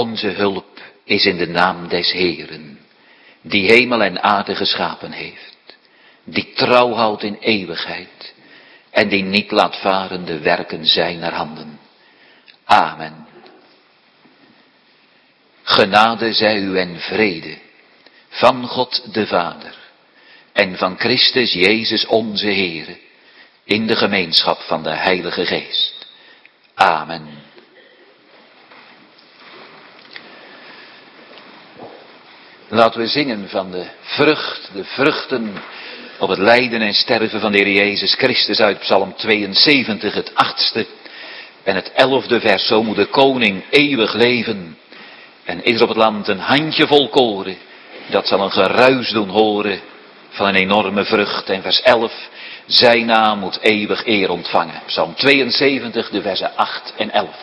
Onze hulp is in de naam des Heeren, die hemel en aarde geschapen heeft, die trouw houdt in eeuwigheid en die niet laat varen de werken zijner handen. Amen. Genade zij u en vrede van God de Vader en van Christus Jezus onze Heere, in de gemeenschap van de Heilige Geest. Amen. Laten we zingen van de vruchten op het lijden en sterven van de Heer Jezus Christus uit Psalm 72, het 8e en het 11e vers. Zo moet de koning eeuwig leven en is op het land een handjevol koren, dat zal een geruis doen horen van een enorme vrucht. En vers 11, zijn naam moet eeuwig eer ontvangen. Psalm 72, de versen 8 en 11.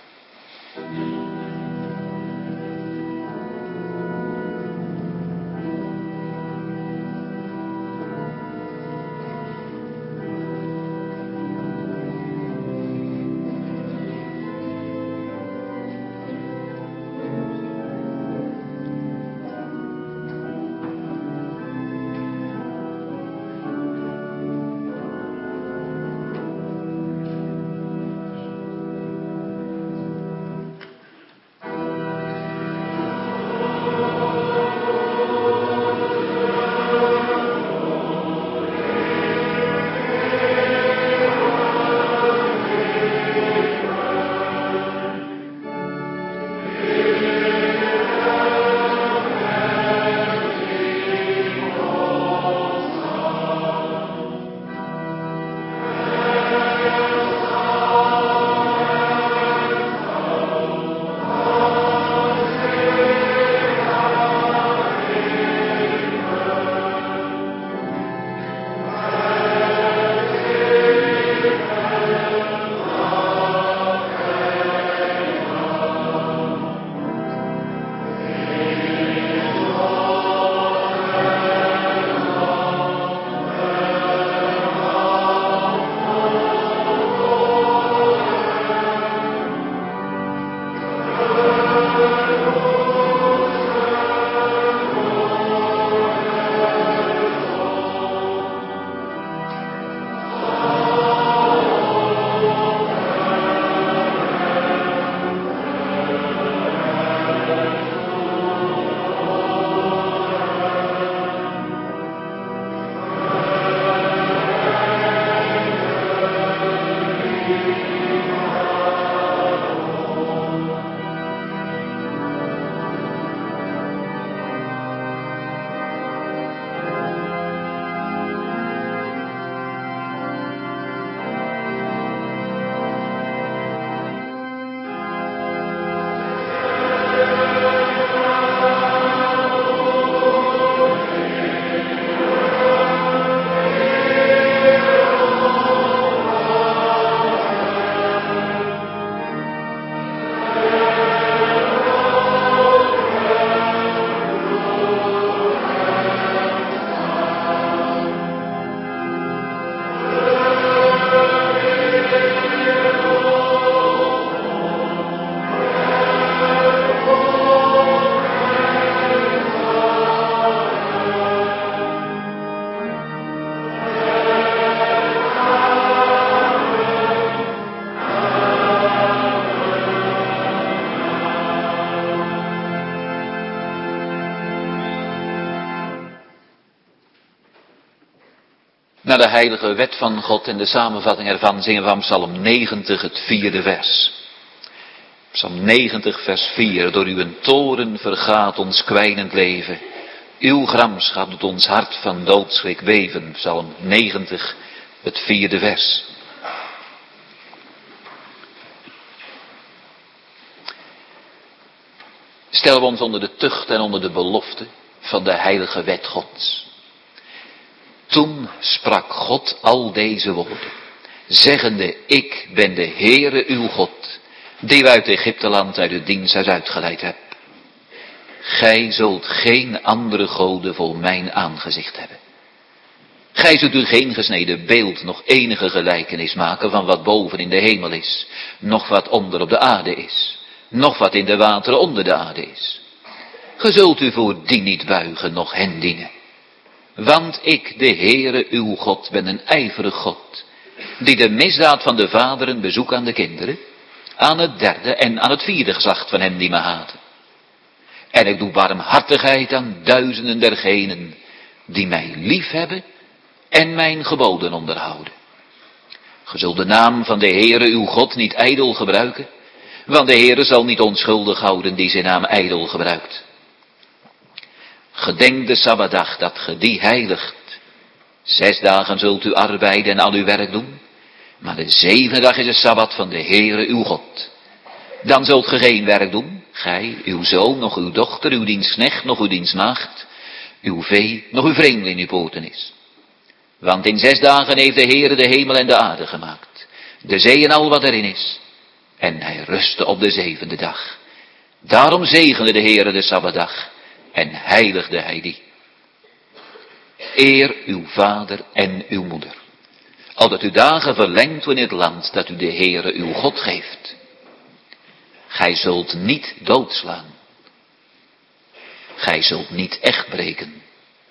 Naar de heilige wet van God en de samenvatting ervan zingen we van Psalm 90, het 4e vers. Psalm 90, vers 4. Door uw toorn vergaat ons kwijnend leven. Uw gramschap doet ons hart van doodschrik weven. Psalm 90, het 4e vers. Stellen we ons onder de tucht en onder de belofte van de heilige wet Gods. Toen sprak God al deze woorden, zeggende, ik ben de Heere uw God, die u uit Egypteland uit het diensthuis uitgeleid hebt. Gij zult geen andere goden voor mijn aangezicht hebben. Gij zult u geen gesneden beeld, nog enige gelijkenis maken van wat boven in de hemel is, nog wat onder op de aarde is, nog wat in de wateren onder de aarde is. Ge zult u voor die niet buigen, noch hen dienen. Want ik, de Heere uw God, ben een ijverig God, die de misdaad van de vaderen bezoekt aan de kinderen, aan het derde en aan het vierde geslacht van hen die me haten. En ik doe barmhartigheid aan duizenden dergenen die mij lief hebben en mijn geboden onderhouden. Ge zult de naam van de Heere uw God niet ijdel gebruiken, want de Heere zal niet onschuldig houden die zijn naam ijdel gebruikt. Gedenk de Sabbatdag dat ge die heiligt. 6 dagen zult u arbeiden en al uw werk doen, maar de 7e dag is de Sabbat van de Heere uw God. Dan zult ge geen werk doen, gij, uw zoon, nog uw dochter, uw dienstknecht, nog uw dienstmaagd, uw vee, nog uw vreemdeling in uw poortenis. Want in 6 dagen heeft de Heere de hemel en de aarde gemaakt, de zee en al wat erin is. En hij rustte op de 7e dag. Daarom zegende de Heere de Sabbatdag en heiligde hij die. Eer uw vader en uw moeder, opdat uw dagen verlengd worden in het land dat u de Heere uw God geeft. Gij zult niet doodslaan. Gij zult niet echt breken.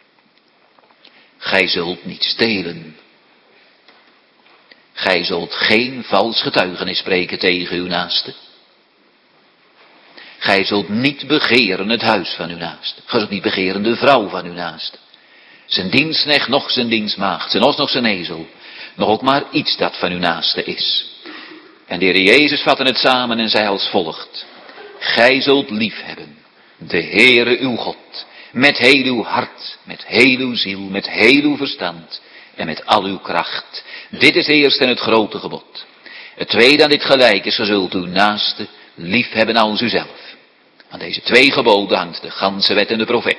Gij zult niet stelen. Gij zult geen vals getuigenis spreken tegen uw naaste. Gij zult niet begeren het huis van uw naaste. Gij zult niet begeren de vrouw van uw naaste. Zijn dienstknecht, nog zijn dienstmaagd, zijn os, nog zijn ezel. Nog ook maar iets dat van uw naaste is. En de Heer Jezus vatte het samen en zei als volgt. Gij zult lief hebben de Heere uw God, met heel uw hart, met heel uw ziel, met heel uw verstand en met al uw kracht. Dit is eerst en het grote gebod. Het tweede aan dit gelijk is, ge zult uw naaste lief hebben als uzelf. Aan deze 2 geboden hangt de ganse wet en de profeet.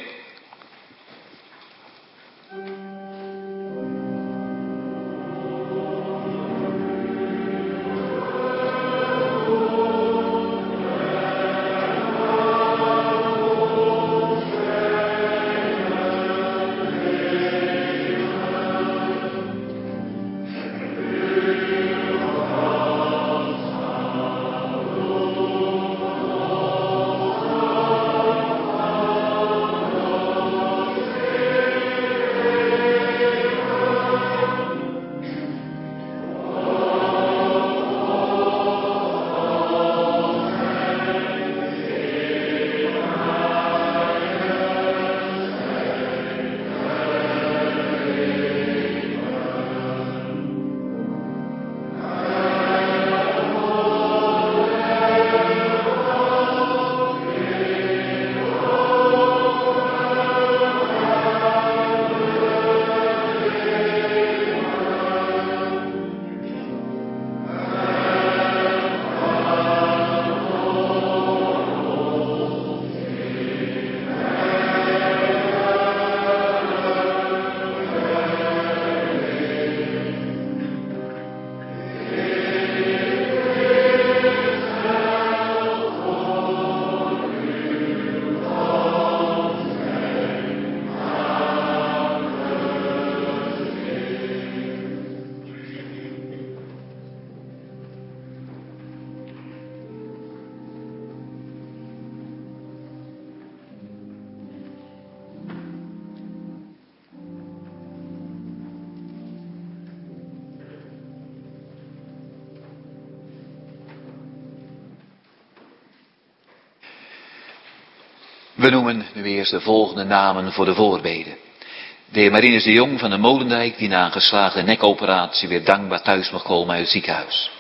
We noemen nu eerst de volgende namen voor de voorbeden. De heer Marinus de Jong van de Molendijk, die na een geslaagde nekoperatie weer dankbaar thuis mag komen uit het ziekenhuis.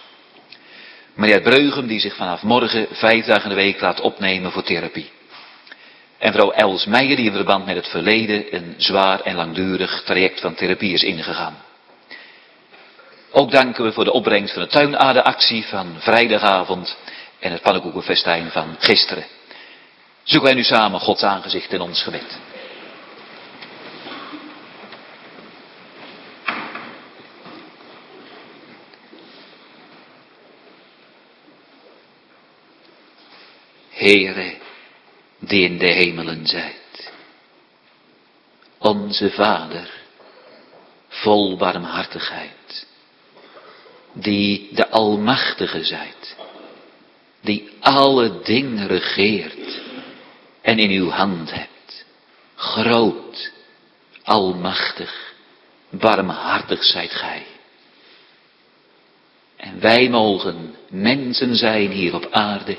Meneer Breugem, die zich vanaf morgen 5 dagen in de week laat opnemen voor therapie. En vrouw Els Meijer, die in verband met het verleden een zwaar en langdurig traject van therapie is ingegaan. Ook danken we voor de opbrengst van de tuinaardeactie van vrijdagavond en het pannenkoekenfestijn van gisteren. Zoeken wij nu samen Gods aangezicht in ons gebed. Heere, die in de hemelen zijt, onze Vader, vol barmhartigheid, die de Almachtige zijt, die alle dingen regeert en in uw hand hebt. Groot, almachtig, barmhartig zijt gij. En wij mogen mensen zijn hier op aarde.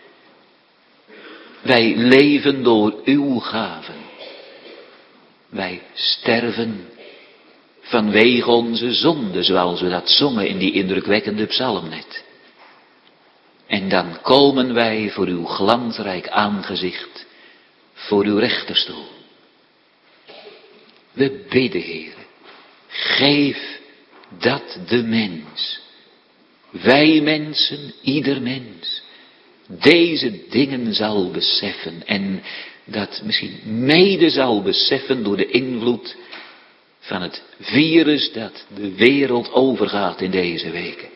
Wij leven door uw gaven. Wij sterven vanwege onze zonde, zoals we dat zongen in die indrukwekkende psalm net. En dan komen wij voor uw glansrijk aangezicht, voor uw rechterstoel. We bidden, Heer, geef dat de mens, wij mensen, ieder mens, deze dingen zal beseffen en dat misschien mede zal beseffen door de invloed van het virus dat de wereld overgaat in deze weken.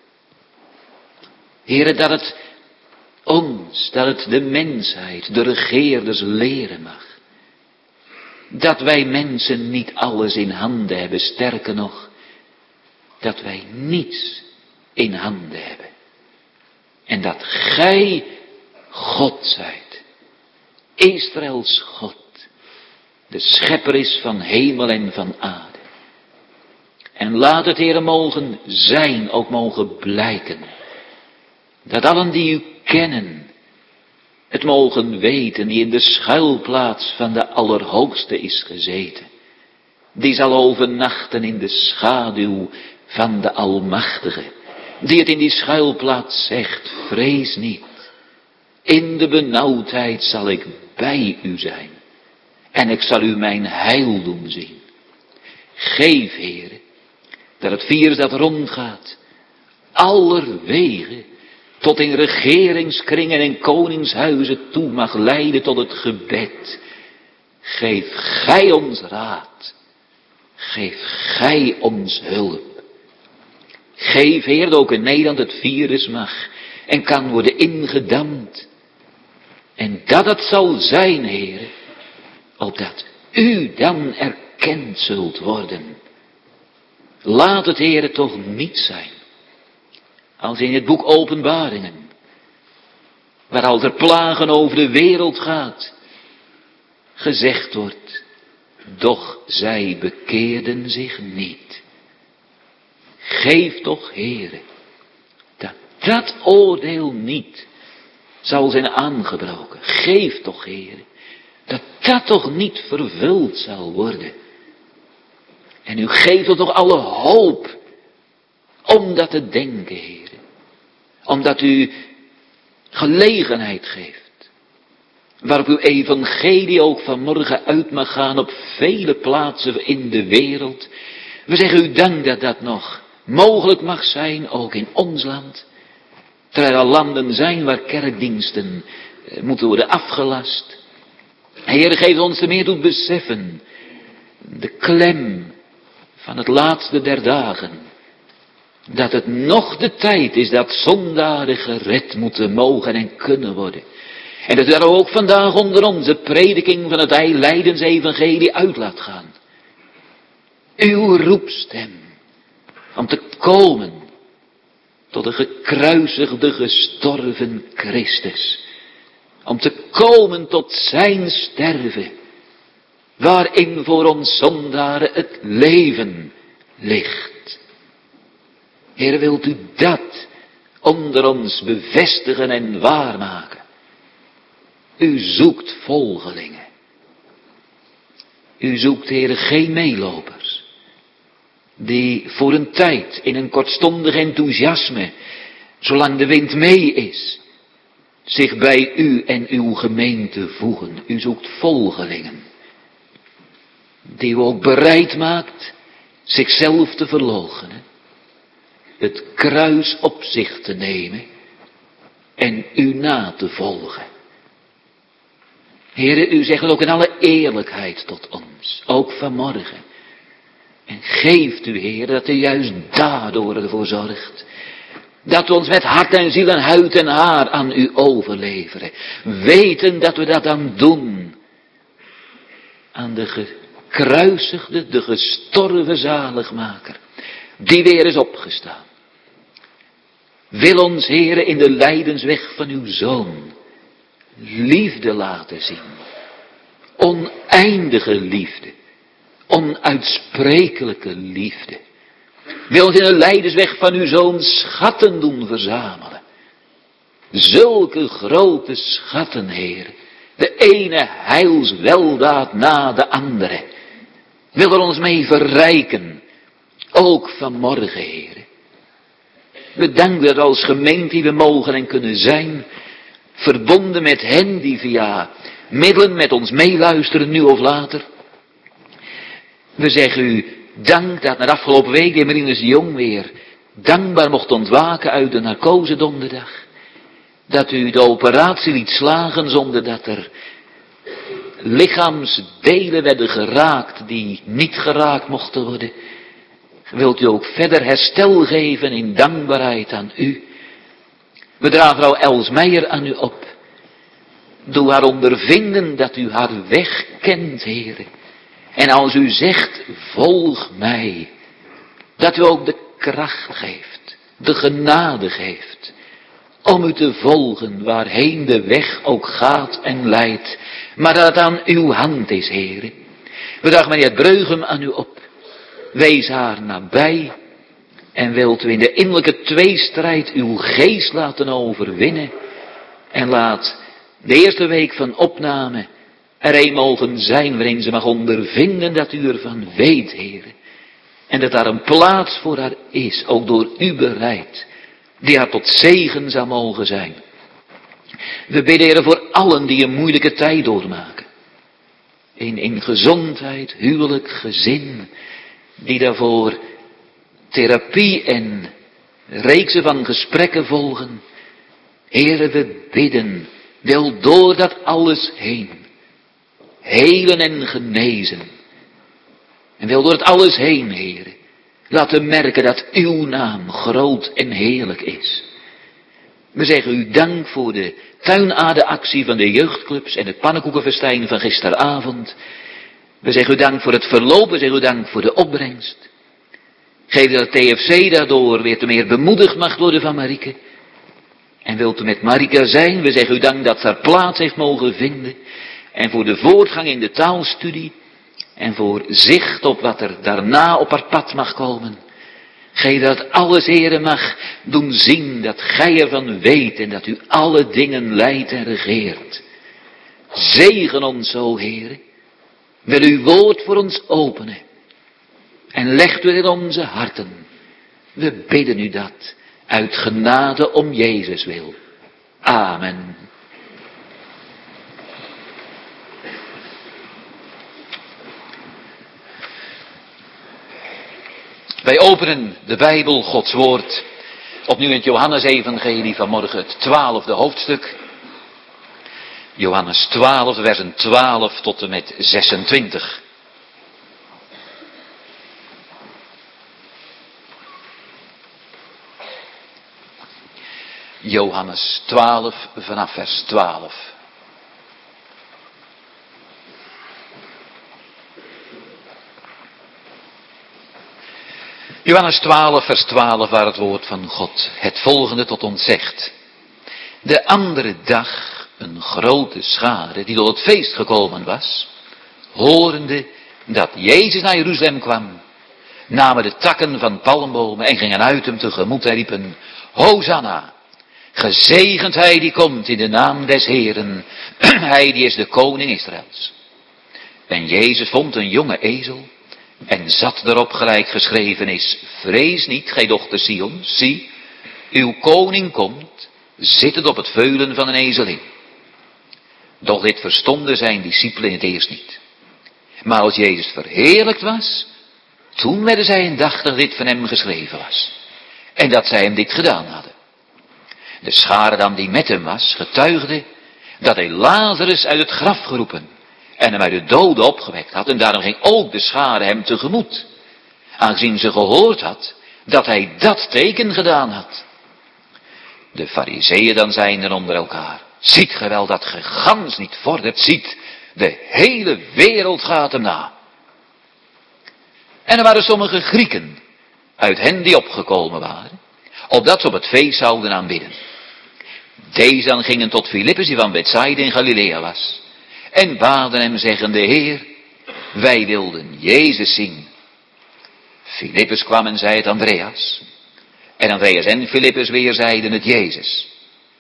Heere, dat het ons, dat het de mensheid, de regeerders leren mag. Dat wij mensen niet alles in handen hebben, sterker nog, dat wij niets in handen hebben. En dat gij God zijt, Israëls God, de schepper is van hemel en van aarde. En laat het, Heere, mogen zijn, ook mogen blijken, dat allen die u kennen, het mogen weten, die in de schuilplaats van de Allerhoogste is gezeten. Die zal overnachten in de schaduw van de Almachtige. Die het in die schuilplaats zegt, vrees niet. In de benauwdheid zal ik bij u zijn. En ik zal u mijn heil doen zien. Geef, Heere, dat het virus dat rondgaat, allerwege tot in regeringskringen en koningshuizen toe mag leiden tot het gebed. Geef gij ons raad. Geef gij ons hulp. Geef, Heer, dat ook in Nederland het virus mag en kan worden ingedamd. En dat het zal zijn, Heer, opdat u dan erkend zult worden. Laat het, Heer, toch niet zijn als in het boek Openbaringen, waar al ter plagen over de wereld gaat, gezegd wordt, doch zij bekeerden zich niet. Geef toch, Heere, dat dat oordeel niet zal zijn aangebroken. Geef toch, Heere, dat dat toch niet vervuld zal worden. En u geeft ons toch alle hoop om dat te denken, Heere. Omdat u gelegenheid geeft, waarop uw evangelie ook vanmorgen uit mag gaan op vele plaatsen in de wereld. We zeggen u dank dat dat nog mogelijk mag zijn, ook in ons land. Terwijl er landen zijn waar kerkdiensten moeten worden afgelast. Heer, geef ons te meer doet beseffen de klem van het laatste der dagen. Dat het nog de tijd is dat zondaren gered moeten mogen en kunnen worden. En dat u daar ook vandaag onder onze prediking van het lijdensevangelie uit laat gaan. Uw roepstem om te komen tot de gekruisigde, gestorven Christus. Om te komen tot zijn sterven, waarin voor ons zondaren het leven ligt. Heer, wilt u dat onder ons bevestigen en waarmaken? U zoekt volgelingen. U zoekt, Heer, geen meelopers, die voor een tijd in een kortstondig enthousiasme, zolang de wind mee is, zich bij u en uw gemeente voegen. U zoekt volgelingen, die u ook bereid maakt zichzelf te verloochenen, het kruis op zich te nemen en u na te volgen. Heere, u zegt het ook in alle eerlijkheid tot ons, ook vanmorgen. En geeft u, Heer, dat u juist daardoor ervoor zorgt, dat we ons met hart en ziel en huid en haar aan u overleveren. Weten dat we dat dan doen aan de gekruisigde, de gestorven zaligmaker, die weer is opgestaan. wil ons, Heere, in de lijdensweg van uw Zoon liefde laten zien. Oneindige liefde. Onuitsprekelijke liefde. Wil ons in de lijdensweg van uw Zoon schatten doen verzamelen. Zulke grote schatten, Heer. De ene heilsweldaad na de andere. Wil er ons mee verrijken. Ook vanmorgen, Heer. Bedankt dat als gemeente we mogen en kunnen zijn. Verbonden met hen die via middelen met ons meeluisteren, nu of later. We zeggen u dank dat na de afgelopen week de Marinus de Jong weer dankbaar mocht ontwaken uit de narcose donderdag. Dat u de operatie liet slagen zonder dat er lichaamsdelen werden geraakt die niet geraakt mochten worden. Wilt u ook verder herstel geven in dankbaarheid aan u. We dragen vrouw Els Meijer aan u op. Doe haar ondervinden dat u haar weg kent, Heere. En als u zegt, volg mij. Dat u ook de kracht geeft, de genade geeft. Om u te volgen waarheen de weg ook gaat en leidt. Maar dat het aan uw hand is, Heere. We dragen meneer Breugem aan u op. Wees haar nabij. En wilt u in de innerlijke tweestrijd uw geest laten overwinnen. En laat de eerste week van opname er een mogen zijn waarin ze mag ondervinden dat u ervan weet, Heere. En dat daar een plaats voor haar is, ook door u bereid, die haar tot zegen zou mogen zijn. We bidden, Heere, voor allen die een moeilijke tijd doormaken. In gezondheid, huwelijk, gezin, die daarvoor therapie en reeksen van gesprekken volgen. Heere, we bidden, wil door dat alles heen, helen en genezen. En wil door het alles heen, Heere, laten merken dat uw naam groot en heerlijk is. We zeggen u dank voor de tuinaardeactie van de jeugdclubs en het pannenkoekenfestijn van gisteravond. We zeggen u dank voor het verloop, we zeggen u dank voor de opbrengst. Geef dat het TFC daardoor weer te meer bemoedigd mag worden van Marieke. En wilt u met Marika zijn, we zeggen u dank dat ze haar plaats heeft mogen vinden. En voor de voortgang in de taalstudie. En voor zicht op wat er daarna op haar pad mag komen. Geef dat alles, Heere, mag doen zien dat gij ervan weet en dat u alle dingen leidt en regeert. Zegen ons zo, Heere. Wil uw woord voor ons openen. En legt u het in onze harten. We bidden u dat uit genade om Jezus wil. Amen. Wij openen de Bijbel, Gods woord, opnieuw in het Johannes-evangelie vanmorgen, het 12e hoofdstuk. Johannes 12, versen 12 tot en met 26. Johannes 12 vanaf vers 12. Johannes 12 vers 12 waar het woord van God het volgende tot ons zegt. De andere dag een grote schare die tot het feest gekomen was, horende dat Jezus naar Jeruzalem kwam, namen de takken van palmbomen en gingen uit hem tegemoet en riepen, Hosanna, gezegend hij die komt in de naam des Heeren, hij die is de koning Israëls. En Jezus vond een jonge ezel en zat erop gelijk geschreven is, vrees niet, gij dochter Sion, zie, uw koning komt, zittend op het veulen van een ezelin. Doch dit verstonden zijn discipelen in het eerst niet. Maar als Jezus verheerlijkt was, toen werden zij indachtig dat dit van hem geschreven was. En dat zij hem dit gedaan hadden. De schare dan die met hem was, getuigde dat hij Lazarus uit het graf geroepen en hem uit de doden opgewekt had. En daarom ging ook de schare hem tegemoet. Aangezien ze gehoord had dat hij dat teken gedaan had. De Farizeeën dan zijn er onder elkaar. Ziet ge wel dat ge gans niet vordert, ziet, de hele wereld gaat hem na. En er waren sommige Grieken, uit hen die opgekomen waren, opdat ze op het feest zouden aanbidden. Deze dan gingen tot Filippus, die van Bethsaida in Galilea was, en baden hem zeggende, Heer, wij wilden Jezus zien. Filippus kwam en zei het Andreas. En Andreas en Filippus weer zeiden het Jezus.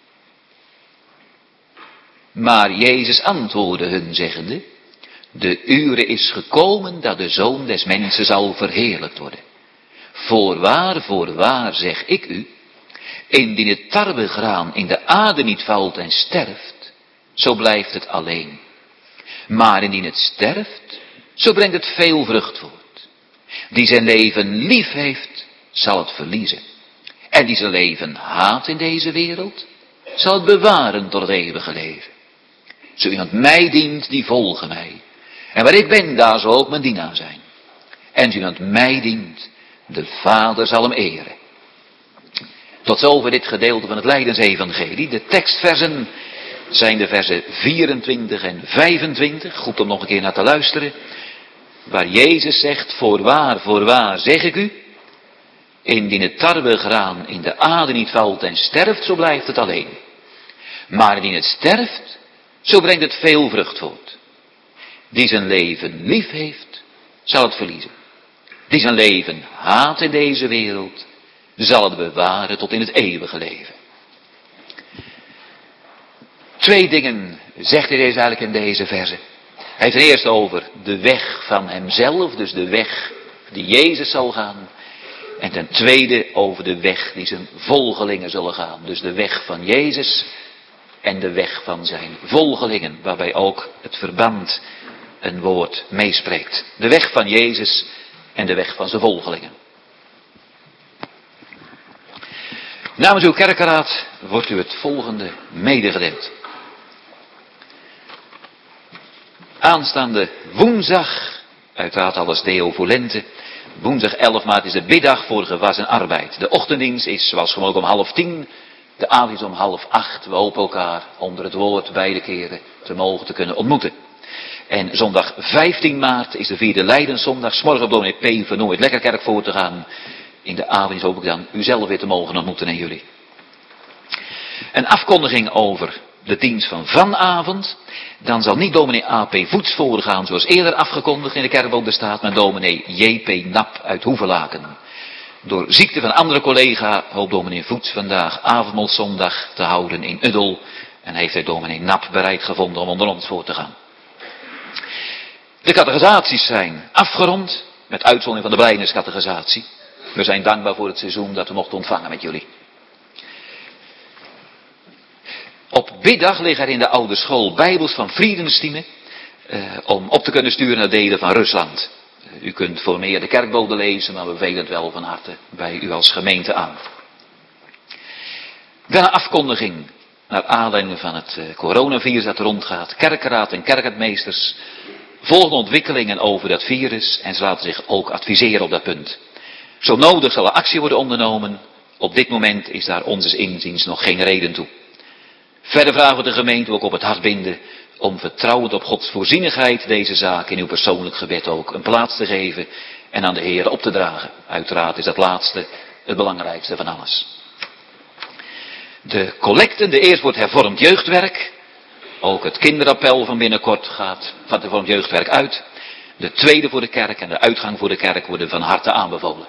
Maar Jezus antwoordde hun zeggende, de ure is gekomen dat de Zoon des Mensen zal verheerlijkt worden. Voorwaar, zeg ik u, indien het tarwegraan in de aarde niet valt en sterft, zo blijft het alleen. Maar indien het sterft, zo brengt het veel vrucht voort. Die zijn leven lief heeft, zal het verliezen. En die zijn leven haat in deze wereld, zal het bewaren tot het eeuwige leven. Zo iemand mij dient, die volge mij. En waar ik ben, daar zal ook mijn dienaar zijn. En zo iemand mij dient, de Vader zal hem eren. Tot zover dit gedeelte van het Lijdensevangelie. De tekstversen zijn de versen 24 en 25. Goed om nog een keer naar te luisteren. Waar Jezus zegt, voorwaar, zeg ik u. Indien het tarwegraan in de aarde niet valt en sterft, zo blijft het alleen. Maar indien het sterft, zo brengt het veel vrucht voort. Die zijn leven lief heeft, zal het verliezen. Die zijn leven haat in deze wereld, zal het bewaren tot in het eeuwige leven. Twee dingen zegt hij eigenlijk in deze verse. Hij heeft het eerst over de weg van hemzelf, dus de weg die Jezus zal gaan. En ten tweede over de weg die zijn volgelingen zullen gaan. Dus de weg van Jezus en de weg van zijn volgelingen. Waarbij ook het verband een woord meespreekt. De weg van Jezus en de weg van zijn volgelingen. Namens uw kerkenraad wordt u het volgende medegedeeld. Aanstaande woensdag, uiteraard alles Deo Volente. Woensdag 11 maart is de biddag voor gewas en arbeid. De ochtenddienst is zoals gewoonlijk om 7:30. De avond is om 7:30. We hopen elkaar onder het woord beide keren te mogen te kunnen ontmoeten. En zondag 15 maart is de 4e Lijdenszondag. 's Morgen op dominee P. Vernooy het Lekkerkerk voor te gaan. In de avond hoop ik dan u zelf weer te mogen ontmoeten en jullie. Een afkondiging over de dienst van vanavond. Dan zal niet dominee A.P. Voets voorgaan zoals eerder afgekondigd in de kerkboom de staat, maar dominee J.P. Nap uit Hoevelaken. Door ziekte van een andere collega hoopt dominee Voets vandaag avondmaalszondag te houden in Uddel. En heeft hij dominee Nap bereid gevonden om onder ons voor te gaan. De catechisaties zijn afgerond, met uitzondering van de blijdeniscatechisatie. We zijn dankbaar voor het seizoen dat we mochten ontvangen met jullie. Op biddag liggen er in de oude school Bijbels van Friedenstine om op te kunnen sturen naar delen van Rusland. U kunt voor meer de kerkbode lezen, maar we bevelen het wel van harte bij u als gemeente aan. Daarna afkondiging naar aanleiding van het coronavirus dat rondgaat. Kerkenraad en kerkentmeesters volgen ontwikkelingen over dat virus en ze laten zich ook adviseren op dat punt. Zo nodig zal er actie worden ondernomen. Op dit moment is daar onzes inziens nog geen reden toe. Verder vragen we de gemeente ook op het hart binden om vertrouwend op Gods voorzienigheid deze zaak in uw persoonlijk gebed ook een plaats te geven en aan de Heer op te dragen. Uiteraard is dat laatste het belangrijkste van alles. De collecten, de eerst wordt hervormd jeugdwerk. Ook het kinderappel van binnenkort gaat van het hervormd jeugdwerk uit. De tweede voor de kerk en de uitgang voor de kerk worden van harte aanbevolen.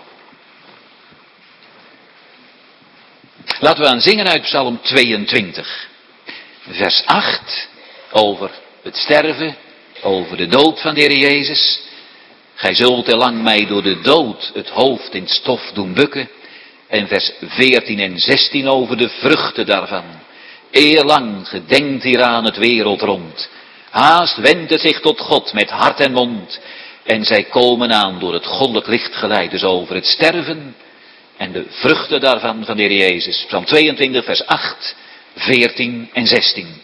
Laten we aan zingen uit Psalm 22. Vers 8, over het sterven, over de dood van de Heer Jezus. Gij zult lang mij door de dood het hoofd in stof doen bukken. En vers 14 en 16 over de vruchten daarvan. Eerlang gedenkt hieraan het wereld rond. Haast wendt het zich tot God met hart en mond. En zij komen aan door het goddelijk licht geleid. Dus over het sterven en de vruchten daarvan van de Heer Jezus. Psalm 22 vers 8, 14 en 16.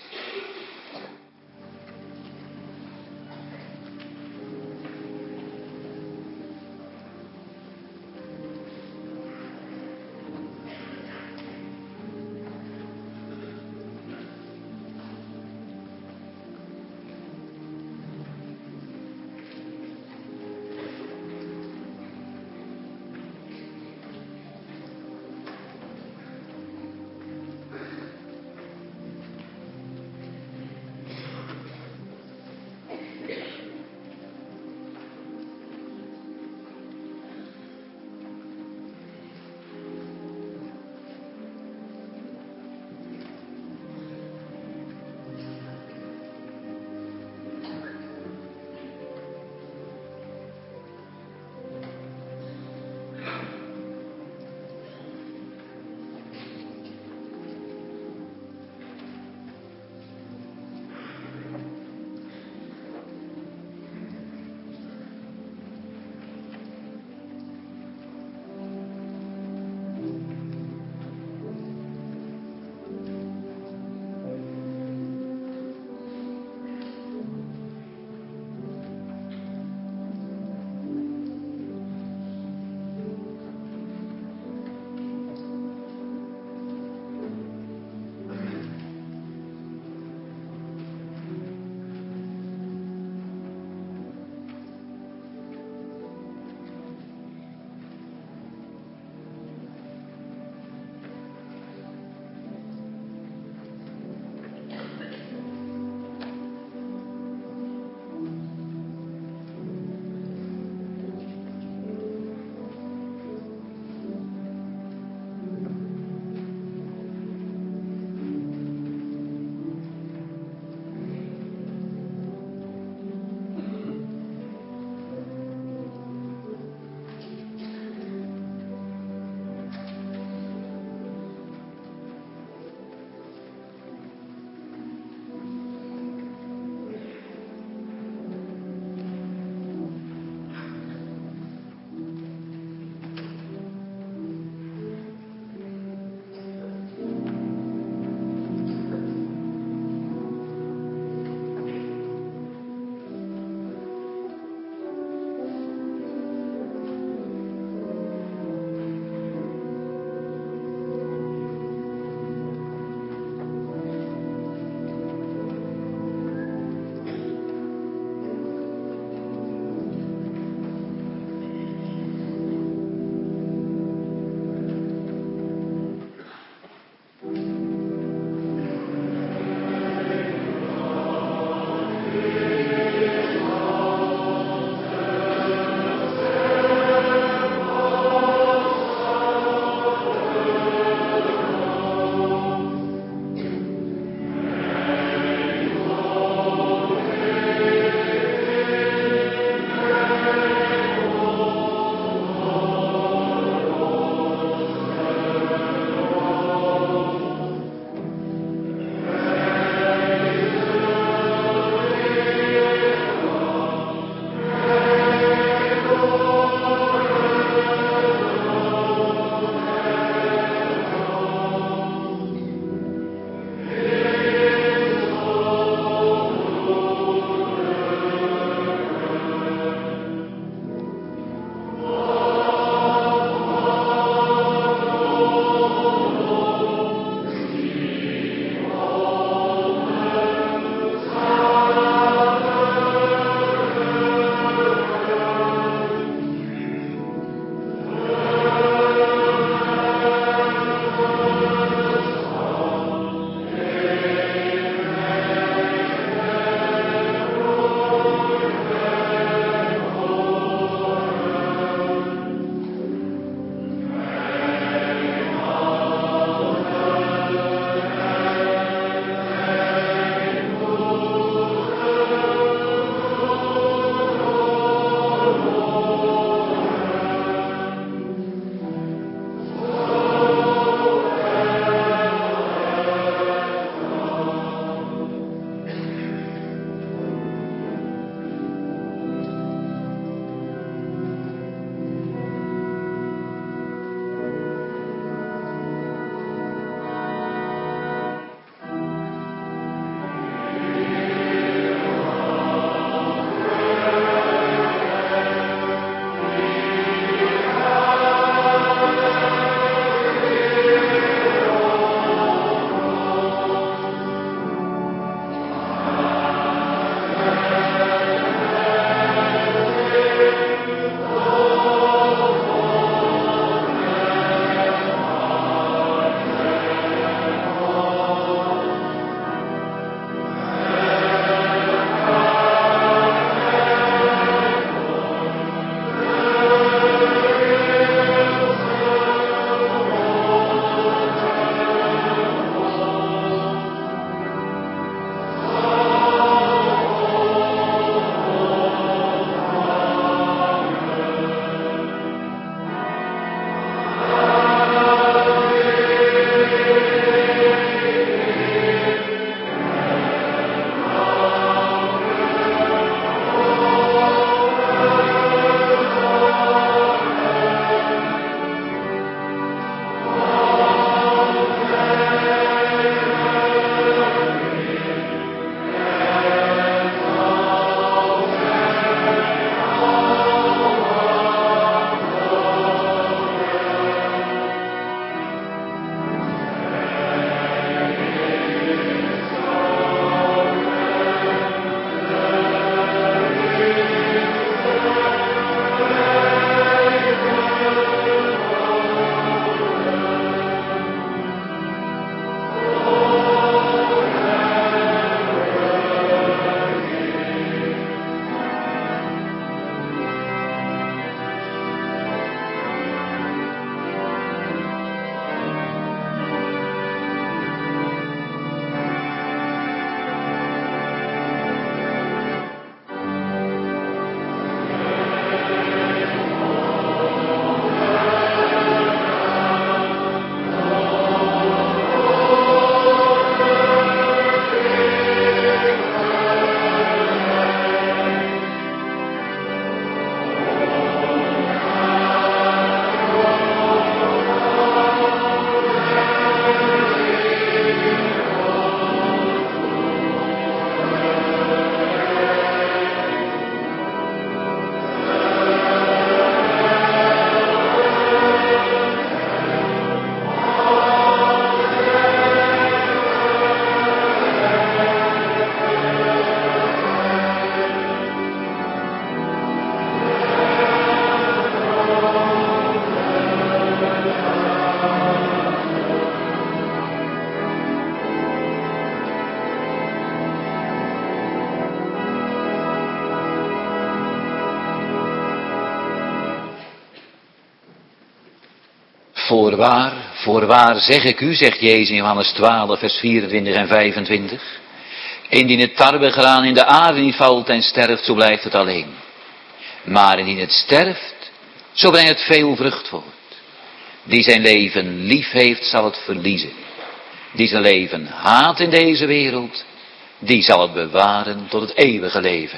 voorwaar zeg ik u, zegt Jezus in Johannes 12, vers 24 en 25. Indien het tarwegraan in de aarde niet valt en sterft, zo blijft het alleen. Maar indien het sterft, zo brengt het veel vrucht voort. Die zijn leven lief heeft, zal het verliezen. Die zijn leven haat in deze wereld, die zal het bewaren tot het eeuwige leven.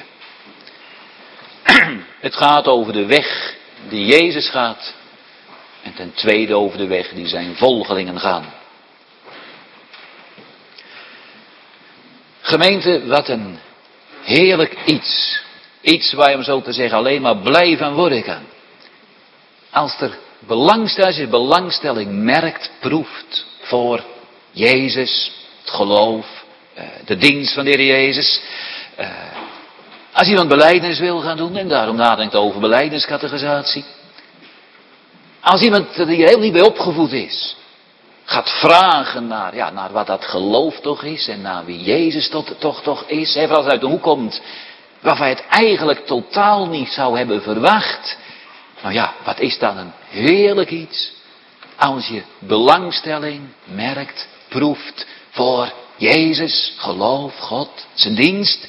Het gaat over de weg die Jezus gaat. En ten tweede over de weg die zijn volgelingen gaan. Gemeente, wat een heerlijk iets. Iets waar je, om zo te zeggen, alleen maar blij van worden kan. Als je belangstelling merkt, proeft voor Jezus, het geloof, de dienst van de Heer Jezus. Als iemand belijdenis wil gaan doen en daarom nadenkt over belijdeniscategorisatie. Als iemand die er heel niet bij opgevoed is, gaat vragen naar wat dat geloof toch is en naar wie Jezus toch is. Hè, als het uit de hoek komt waarvan je het eigenlijk totaal niet zou hebben verwacht. Nou ja, wat is dan een heerlijk iets als je belangstelling merkt, proeft voor Jezus, geloof, God, zijn dienst.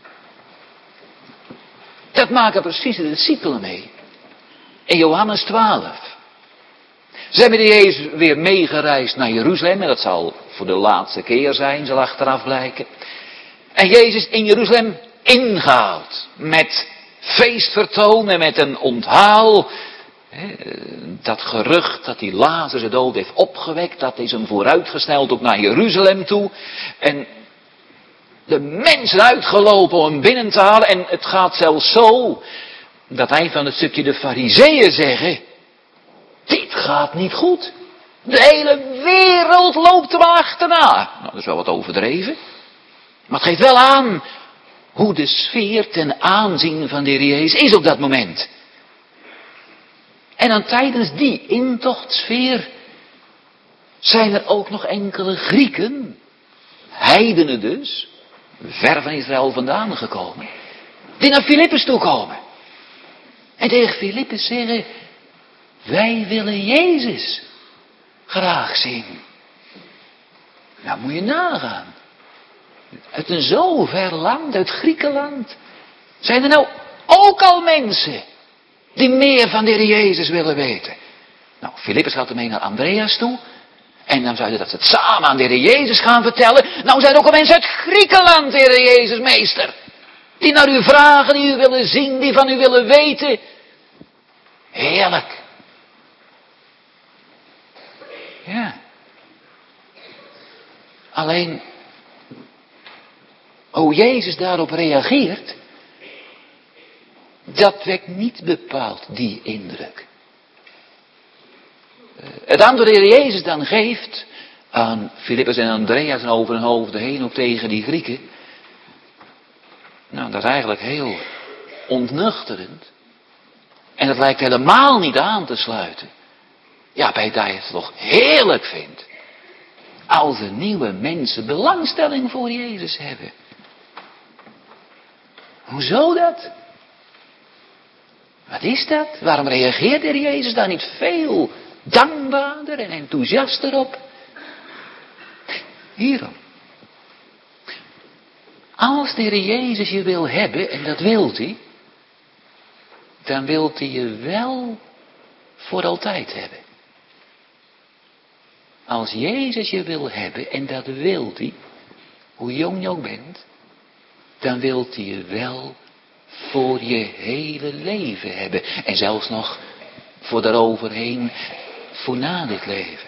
Dat maken precies de discipelen mee. In Johannes 12. Ze hebben de Jezus weer meegereisd naar Jeruzalem. En dat zal voor de laatste keer zijn, zal achteraf blijken. En Jezus in Jeruzalem ingehaald. Met feestvertoon en met een onthaal. Dat gerucht dat die Lazarus de dood heeft opgewekt. Dat is hem vooruitgesteld ook naar Jeruzalem toe. En de mensen uitgelopen om hem binnen te halen. En het gaat zelfs zo dat hij van het stukje de Farizeeën zeggen: dit gaat niet goed. De hele wereld loopt er maar achterna. Nou, dat is wel wat overdreven. Maar het geeft wel aan hoe de sfeer ten aanzien van de Heer Jezus is op dat moment. En dan tijdens die intochtsfeer zijn er ook nog enkele Grieken, heidenen dus, ver van Israël vandaan gekomen, die naar Filippus toe komen. En tegen Filippus zeggen: wij willen Jezus graag zien. Nou moet je nagaan. Uit een zo ver land, uit Griekenland, zijn er nou ook al mensen die meer van de Heer Jezus willen weten. Nou, Filippus gaat ermee naar Andreas toe. En dan zouden dat ze het samen aan de Heer Jezus gaan vertellen. Nou zijn er ook al mensen uit Griekenland, Heer Jezus, meester. Die naar u vragen, die u willen zien, die van u willen weten. Heerlijk. Ja. Alleen, hoe Jezus daarop reageert, dat wekt niet bepaald die indruk. Het antwoord dat de Heer Jezus dan geeft aan Filippus en Andreas en over hun hoofden heen ook tegen die Grieken. Nou, dat is eigenlijk heel ontnuchterend. En het lijkt helemaal niet aan te sluiten. Ja, bij dat je het toch heerlijk vindt. Als er nieuwe mensen belangstelling voor Jezus hebben. Hoezo dat? Wat is dat? Waarom reageert de Heer Jezus daar niet veel dankbaarder en enthousiaster op? Hierom. Als de Heer Jezus je wil hebben, en dat wilt hij, dan wilt hij je wel voor altijd hebben. Als Jezus je wil hebben, en dat wilt hij, hoe jong je ook bent, dan wilt hij je wel voor je hele leven hebben. En zelfs nog voor daaroverheen, voor na dit leven.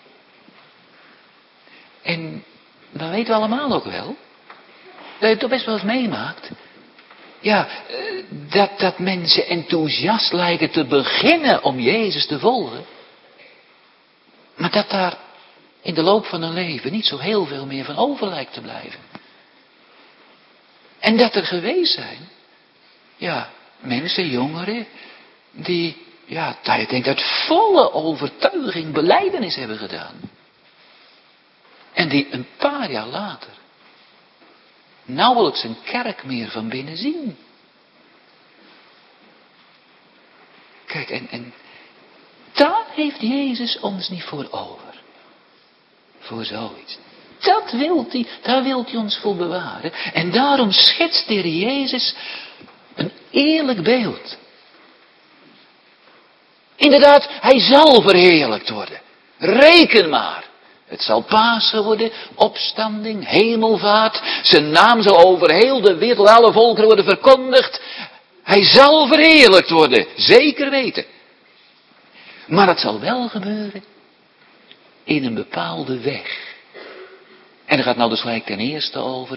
En dan weten we allemaal ook wel, dat je het toch best wel eens meemaakt. Ja, dat mensen enthousiast lijken te beginnen om Jezus te volgen. Maar dat daar in de loop van hun leven niet zo heel veel meer van over lijkt te blijven. En dat er geweest zijn, ja, mensen, jongeren, die, ja, dat je denkt uit volle overtuiging belijdenis hebben gedaan. En die een paar jaar later nauwelijks een kerk meer van binnen zien. Kijk, en daar heeft Jezus ons niet voor over. Voor zoiets. Dat wilt hij, daar wilt hij ons voor bewaren. En daarom schetst de Heer Jezus een eerlijk beeld. Inderdaad, hij zal verheerlijkt worden. Reken maar. Het zal Pasen worden, opstanding, hemelvaart. Zijn naam zal over heel de wereld, alle volkeren worden verkondigd. Hij zal verheerlijkt worden, zeker weten. Maar het zal wel gebeuren in een bepaalde weg. En daar gaat nou dus gelijk ten eerste over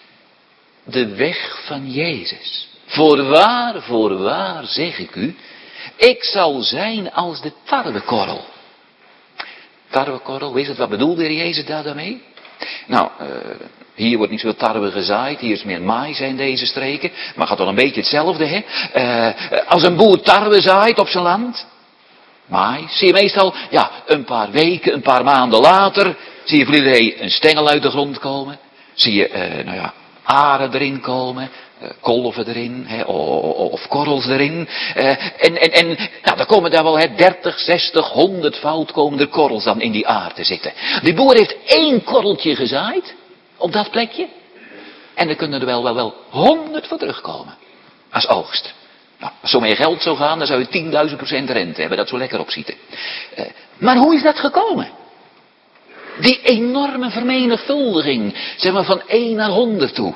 de weg van Jezus. Voorwaar zeg ik u, ik zal zijn als de tarwekorrel. Tarwekorrel, weet je wat bedoelde de Heer Jezus daarmee? Nou, hier wordt niet zo tarwe gezaaid, hier is meer maïs in deze streken. Maar gaat wel een beetje hetzelfde, hè? Als een boer tarwe zaait op zijn land, maïs, zie je meestal, ja, een paar weken, een paar maanden later, zie je vlieger een stengel uit de grond komen. Zie je, aren erin komen, kolven erin, of korrels erin. Dan komen daar wel 30, 60, 100-fout komen er korrels dan in die aarde zitten. Die boer heeft 1 korreltje gezaaid, op dat plekje. En er kunnen er wel 100 voor terugkomen, als oogst. Nou, als zo meer geld zou gaan, dan zou je 10.000% rente hebben, dat zo lekker opzieten. Maar hoe is dat gekomen? Die enorme vermenigvuldiging, zeg maar van 1 naar 100 toe.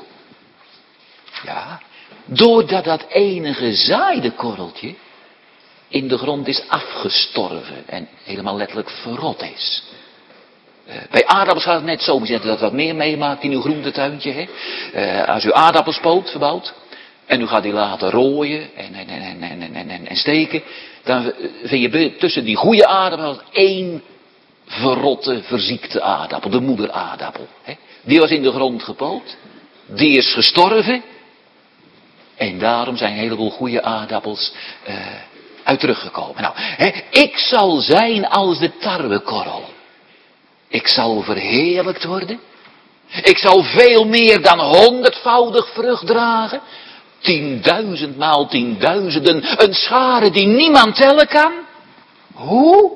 Ja, doordat dat ene gezaaide korreltje in de grond is afgestorven en helemaal letterlijk verrot is. Bij aardappels gaat het net zo, we dat wat meer meemaakt in uw groentetuintje. Hè? Als u aardappels verbouwt en u gaat die laten rooien en steken, dan vind je tussen die goede aardappels 1 verrotte, verziekte aardappel, de moederaardappel. Hè? Die was in de grond gepoot, die is gestorven. En daarom zijn een heleboel goede aardappels uit teruggekomen. Nou, ik zal zijn als de tarwekorrel. Ik zal verheerlijkt worden. Ik zal veel meer dan 100-voudig vrucht dragen. 10.000 maal 10.000'en. Een schare die niemand tellen kan. Hoe?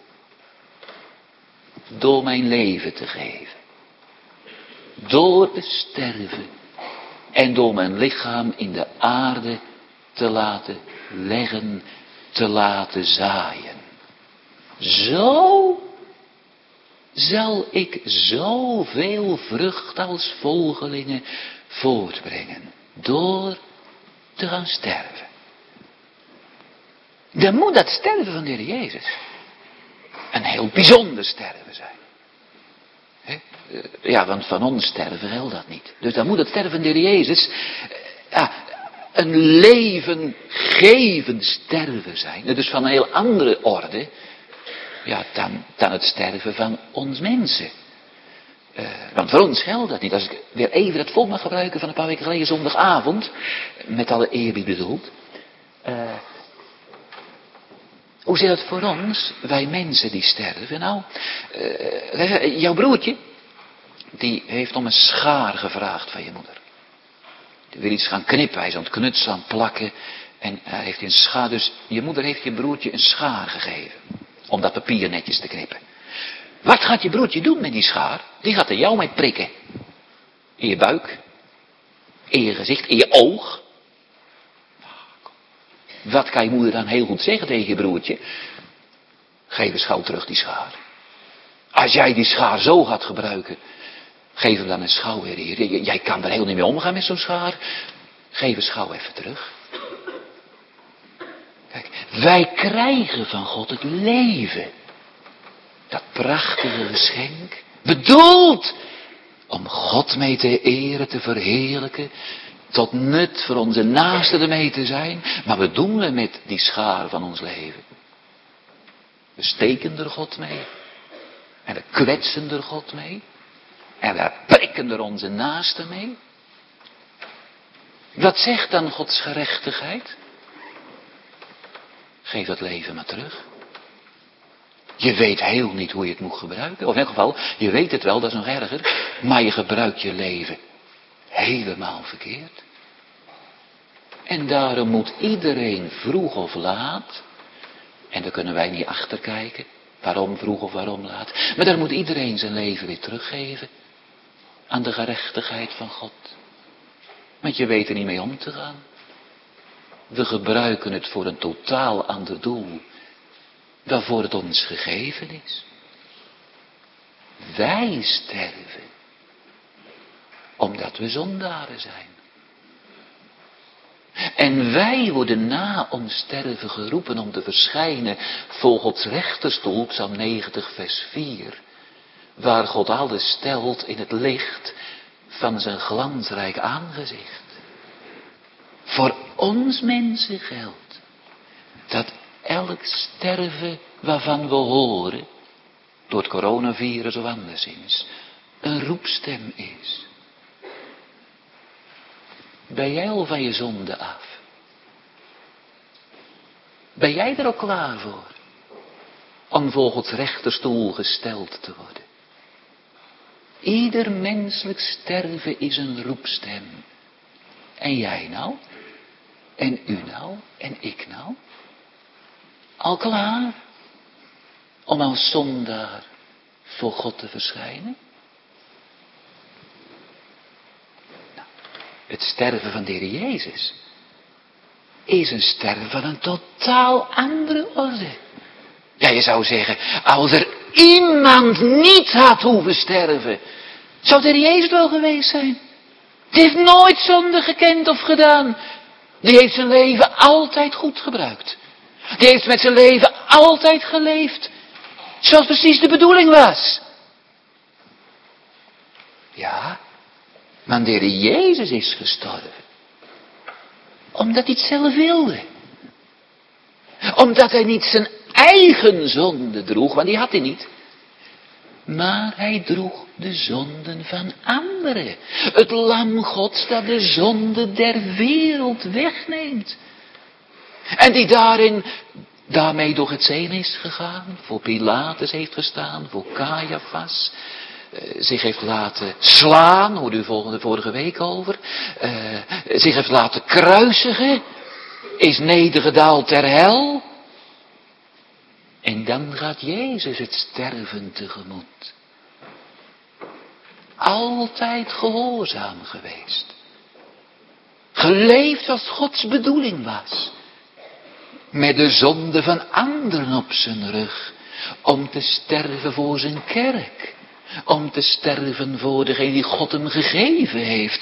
Door mijn leven te geven. Door te sterven. En door mijn lichaam in de aarde te laten leggen, te laten zaaien. Zo zal ik zoveel vrucht als volgelingen voortbrengen. Door te gaan sterven. Dan moet dat sterven van de Heer Jezus een heel bijzonder sterven zijn. Ja, want van ons sterven geldt dat niet. Dus dan moet het sterven van de Heer Jezus een levengevend sterven zijn. Dus van een heel andere orde dan het sterven van ons mensen. Want voor ons geldt dat niet. Als ik weer even het volk mag gebruiken van een paar weken geleden zondagavond, met alle eerbied bedoeld. Hoe zit het voor ons, wij mensen die sterven? Nou, jouw broertje, die heeft om een schaar gevraagd van je moeder. Die wil iets gaan knippen, hij is aan het knutselen, aan het plakken. En hij heeft een schaar, dus je moeder heeft je broertje een schaar gegeven. Om dat papier netjes te knippen. Wat gaat je broertje doen met die schaar? Die gaat er jou mee prikken. In je buik. In je gezicht, in je oog. Wat kan je moeder dan heel goed zeggen tegen je broertje? Geef eens gauw terug die schaar. Als jij die schaar zo gaat gebruiken, geef hem dan een schouw weer hier. Jij kan er heel niet mee omgaan met zo'n schaar. Geef een schouw even terug. Kijk, wij krijgen van God het leven. Dat prachtige geschenk. Bedoeld om God mee te eren, te verheerlijken. Tot nut voor onze naasten ermee te zijn. Maar wat doen we met die schaar van ons leven? We steken er God mee. En we kwetsen er God mee. En we prikken er onze naasten mee. Wat zegt dan Gods gerechtigheid? Geef dat leven maar terug. Je weet heel niet hoe je het moet gebruiken. Of in elk geval, je weet het wel, dat is nog erger. Maar je gebruikt je leven helemaal verkeerd. En daarom moet iedereen vroeg of laat En daar kunnen wij niet achterkijken. Waarom vroeg of waarom laat. Maar daar moet iedereen zijn leven weer teruggeven. Aan de gerechtigheid van God. Want je weet er niet mee om te gaan. We gebruiken het voor een totaal ander doel. Waarvoor het ons gegeven is. Wij sterven. Omdat we zondaren zijn. En wij worden na ons sterven geroepen om te verschijnen voor Gods rechterstoel, Psalm 90 vers 4. Waar God alles stelt in het licht van zijn glansrijk aangezicht. Voor ons mensen geldt dat elk sterven waarvan we horen, door het coronavirus of anderszins, een roepstem is. Ben jij al van je zonde af? Ben jij er al klaar voor? Om voor Gods rechterstoel gesteld te worden. Ieder menselijk sterven is een roepstem. En jij nou? En u nou? En ik nou? Al klaar? Om als zondaar voor God te verschijnen? Het sterven van de Heer Jezus is een sterven van een totaal andere orde. Ja, je zou zeggen, als er iemand niet had hoeven sterven, zou de Heer Jezus wel geweest zijn. Die heeft nooit zonde gekend of gedaan. Die heeft zijn leven altijd goed gebruikt. Die heeft met zijn leven altijd geleefd. Zoals precies de bedoeling was. Ja. Maar de Heer Jezus is gestorven. Omdat hij het zelf wilde. Omdat hij niet zijn eigen zonde droeg, want die had hij niet. Maar hij droeg de zonden van anderen. Het lam Gods dat de zonde der wereld wegneemt. En die daarmee door het zeen is gegaan. Voor Pilatus heeft gestaan, voor Caiaphas. Zich heeft laten slaan, hoorde u vorige week over. Zich heeft laten kruisigen. Is nedergedaald ter hel. En dan gaat Jezus het sterven tegemoet. Altijd gehoorzaam geweest. Geleefd zoals Gods bedoeling was. Met de zonde van anderen op zijn rug. Om te sterven voor zijn kerk. Om te sterven voor degene die God hem gegeven heeft.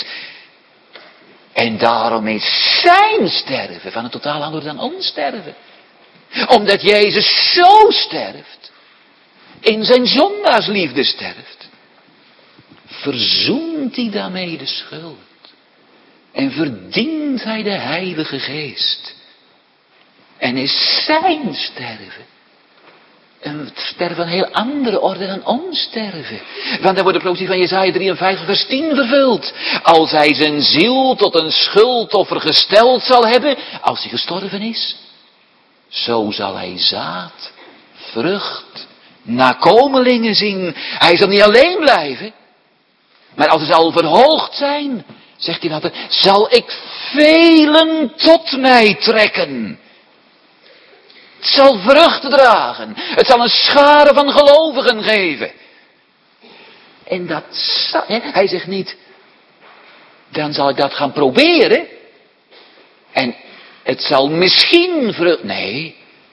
En daarom is zijn sterven van een totaal ander dan ons sterven. Omdat Jezus zo sterft. In zijn zondaarsliefde sterft. Verzoent hij daarmee de schuld. En verdient hij de Heilige Geest. En is zijn sterven een sterven van een heel andere orde dan ons sterven. Want dan wordt de profetie van Jesaja 53 vers 10 vervuld. Als hij zijn ziel tot een schuldoffer gesteld zal hebben, als hij gestorven is, zo zal hij zaad, vrucht, nakomelingen zien. Hij zal niet alleen blijven, maar als hij zal verhoogd zijn, zegt hij later, zal ik velen tot mij trekken. Het zal vruchten dragen. Het zal een schare van gelovigen geven. En dat zal, hij zegt niet, dan zal ik dat gaan proberen. En het zal misschien vrucht. Nee,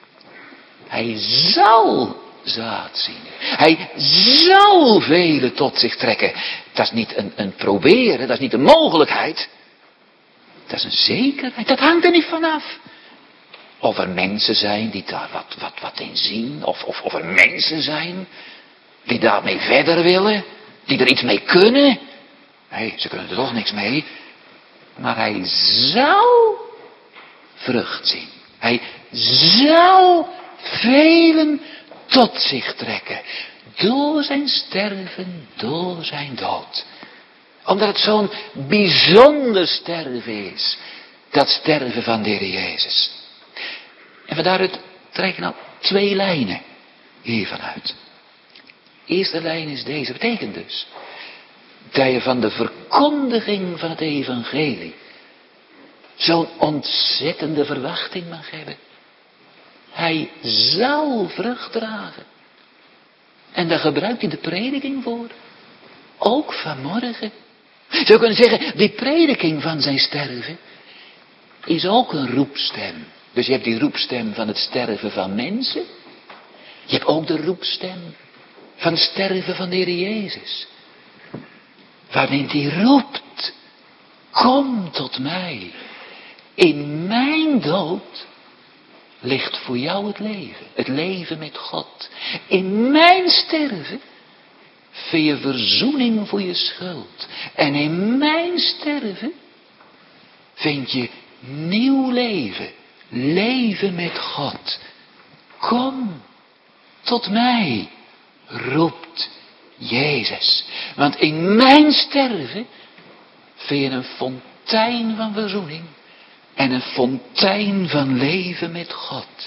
hij zal zaad zien. Hij zal velen tot zich trekken. Dat is niet een proberen, dat is niet een mogelijkheid. Dat is een zekerheid, dat hangt er niet vanaf. Of er mensen zijn die daar wat in zien. Of er mensen zijn die daarmee verder willen. Die er iets mee kunnen. Nee, ze kunnen er toch niks mee. Maar hij zou vrucht zien. Hij zou velen tot zich trekken. Door zijn sterven, door zijn dood. Omdat het zo'n bijzonder sterven is. Dat sterven van de Heer Jezus. En van daaruit trekken nou 2 lijnen hiervan uit. De eerste lijn is deze. Betekent dus dat je van de verkondiging van het evangelie zo'n ontzettende verwachting mag hebben. Hij zal vrucht dragen. En daar gebruikt hij de prediking voor. Ook vanmorgen. Je zou kunnen zeggen, die prediking van zijn sterven is ook een roepstem. Dus je hebt die roepstem van het sterven van mensen. Je hebt ook de roepstem van het sterven van de Heer Jezus. Waarin hij roept, kom tot mij. In mijn dood ligt voor jou het leven. Het leven met God. In mijn sterven vind je verzoening voor je schuld. En in mijn sterven vind je nieuw leven. Leven met God. Kom tot mij, roept Jezus. Want in mijn sterven vind je een fontein van verzoening. En een fontein van leven met God.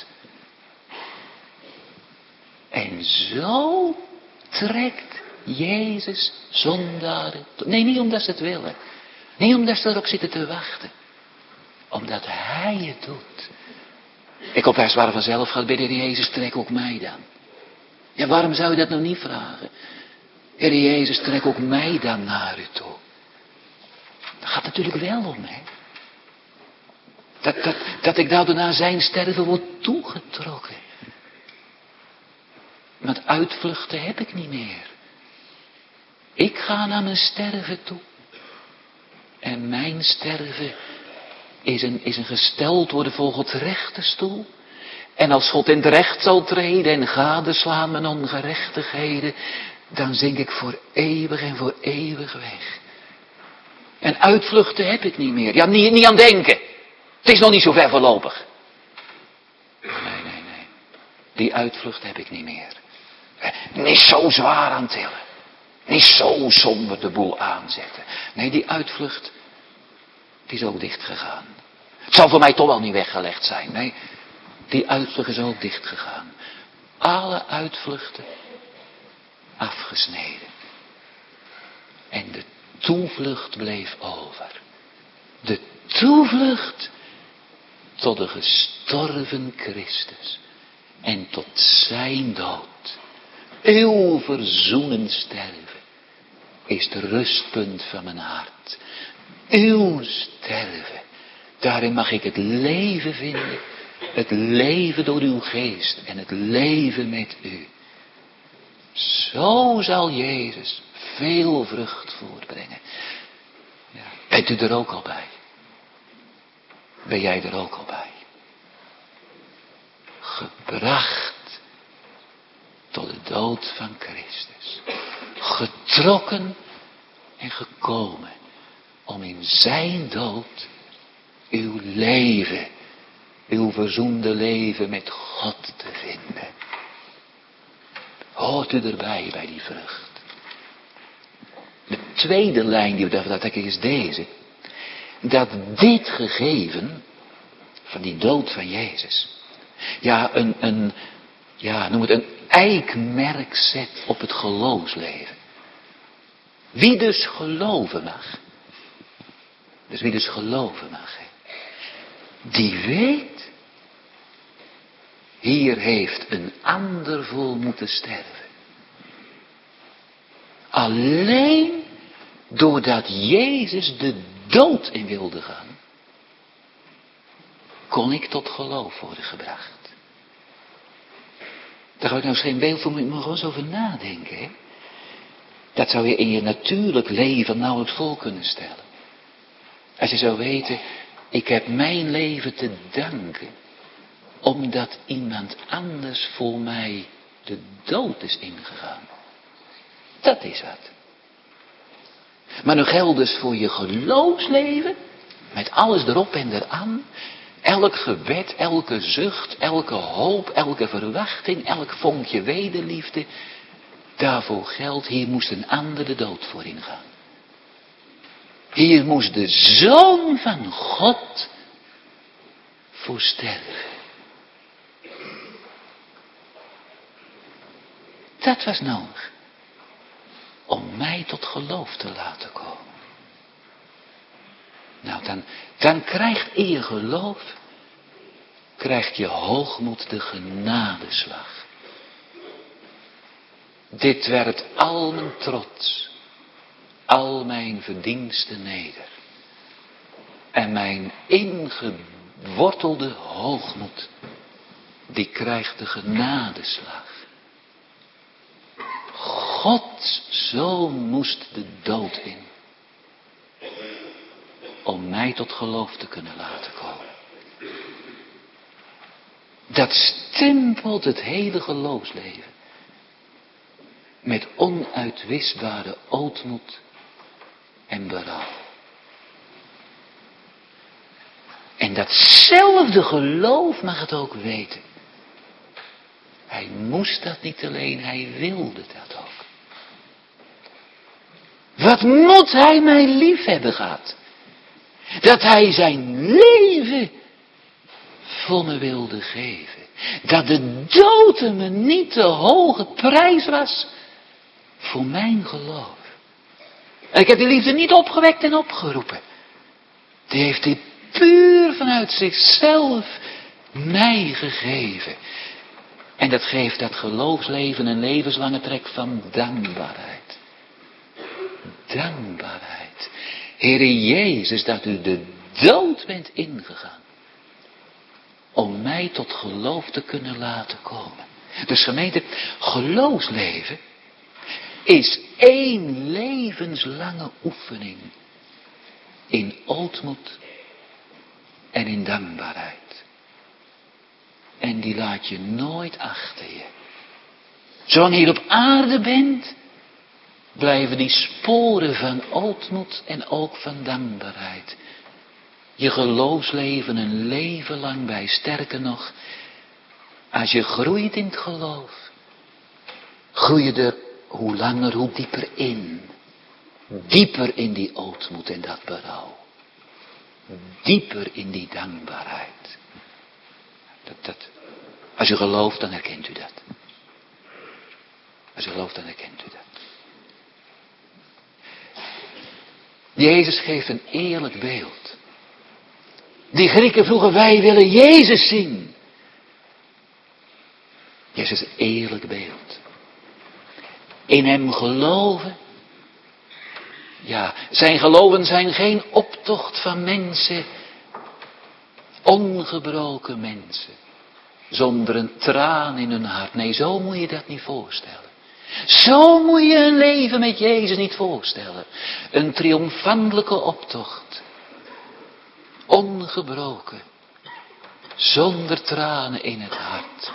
En zo trekt Jezus zondaren. Nee, niet omdat ze het willen. Niet omdat ze erop zitten te wachten. Omdat Hij het doet. Ik op vers waar vanzelf gaat bidden, Heer Jezus, trek ook mij dan. Ja, waarom zou je dat nou niet vragen? Heer Jezus, trek ook mij dan naar u toe. Dat gaat natuurlijk wel om, hè. Dat ik nou naar zijn sterven word toegetrokken. Want uitvluchten heb ik niet meer. Ik ga naar mijn sterven toe. En mijn sterven is een gesteld worden voor Gods rechterstoel. En als God in het recht zal treden en gadeslaan mijn ongerechtigheden, dan zink ik voor eeuwig en voor eeuwig weg. En uitvluchten heb ik niet meer. Ja, niet aan denken. Het is nog niet zo ver voorlopig. Nee. Die uitvlucht heb ik niet meer. Niet zo zwaar aan tillen. Niet zo somber de boel aanzetten. Nee, die uitvlucht, die is ook dicht gegaan. Het zal voor mij toch wel niet weggelegd zijn. Nee, die uitvlucht is ook dicht gegaan. Alle uitvluchten afgesneden. En de toevlucht bleef over. De toevlucht tot de gestorven Christus. En tot zijn dood. Uw verzoenend sterven is het rustpunt van mijn hart. Uw sterven, daarin mag ik het leven vinden. Het leven door uw geest en het leven met u. Zo zal Jezus veel vrucht voortbrengen. Ja. Bent u er ook al bij? Ben jij er ook al bij? Gebracht tot de dood van Christus. Getrokken en gekomen om in zijn dood uw leven, uw verzoende leven met God te vinden. Hoort u erbij bij die vrucht? De tweede lijn die we daar trekken is deze. Dat dit gegeven van die dood van Jezus. Ja, noem het een eikmerk zet op het geloofsleven. Wie dus geloven mag. Dus wie dus geloven mag. Die weet. Hier heeft een ander voor moeten sterven. Alleen doordat Jezus de dood in wilde gaan. Kon ik tot geloof worden gebracht. Daar heb ik nou eens geen beeld voor, maar ik moet er gewoon eens over nadenken. Hè? Dat zou je in je natuurlijk leven nauwelijks voor kunnen stellen. Als je zou weten, ik heb mijn leven te danken. Omdat iemand anders voor mij de dood is ingegaan. Dat is wat. Maar nu geldt dus voor je geloofsleven, met alles erop en eraan. Elk gebed, elke zucht, elke hoop, elke verwachting, elk vonkje wederliefde. Daarvoor geldt, hier moest een ander de dood voor ingaan. Hier moest de Zoon van God voor sterven. Dat was nodig. Om mij tot geloof te laten komen. Nou, dan krijgt in je geloof krijgt je hoogmoed de genadeslag. Dit werpt al mijn trots, al mijn verdiensten neder. En mijn ingewortelde hoogmoed, die krijgt de genadeslag. Gods Zoon moest de dood in. Om mij tot geloof te kunnen laten komen. Dat stempelt het hele geloofsleven. Met onuitwisbare ootmoed en berouw. En datzelfde geloof mag het ook weten. Hij moest dat niet alleen, hij wilde dat ook. Wat moet hij mij lief hebben gehad? Dat hij zijn leven voor me wilde geven. Dat de dood me niet te hoge prijs was voor mijn geloof. En ik heb die liefde niet opgewekt en opgeroepen. Die heeft hij puur vanuit zichzelf mij gegeven. En dat geeft dat geloofsleven een levenslange trek van dankbaarheid. Dankbaarheid. Heere Jezus, dat u de dood bent ingegaan. Om mij tot geloof te kunnen laten komen. Dus gemeente, geloofsleven is één levenslange oefening. In ootmoed en in dankbaarheid. En die laat je nooit achter je. Zolang je hier op aarde bent, blijven die sporen van ootmoed en ook van dankbaarheid. Je geloofsleven een leven lang bij. Sterker nog, als je groeit in het geloof, groei je er hoe langer hoe dieper in. Dieper in die ootmoed en dat berouw. Dieper in die dankbaarheid. Als u gelooft, dan herkent u dat. Als u gelooft, dan herkent u dat. Jezus geeft een eerlijk beeld. Die Grieken vroegen, wij willen Jezus zien. Jezus is een eerlijk beeld. In hem geloven. Ja, zijn geloven zijn geen optocht van mensen. Ongebroken mensen. Zonder een traan in hun hart. Nee, zo moet je dat niet voorstellen. Zo moet je een leven met Jezus niet voorstellen. Een triomfantelijke optocht. Ongebroken. Zonder tranen in het hart.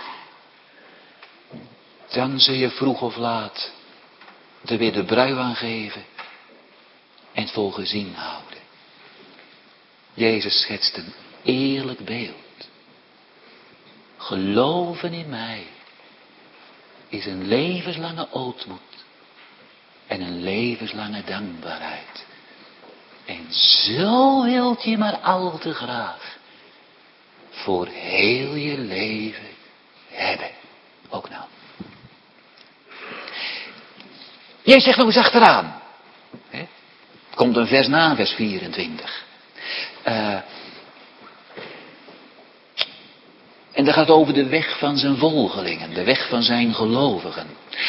Dan zul je vroeg of laat er weer de brui aan geven. En het voor gezien houden. Jezus schetst een eerlijk beeld. Geloven in mij is een levenslange ootmoed en een levenslange dankbaarheid. En zo wilt je maar al te graag voor heel je leven hebben. Ook nou. Jezus zegt nog eens achteraan. Het komt een vers na, vers 24. En dat gaat over de weg van zijn volgelingen. De weg van zijn gelovigen.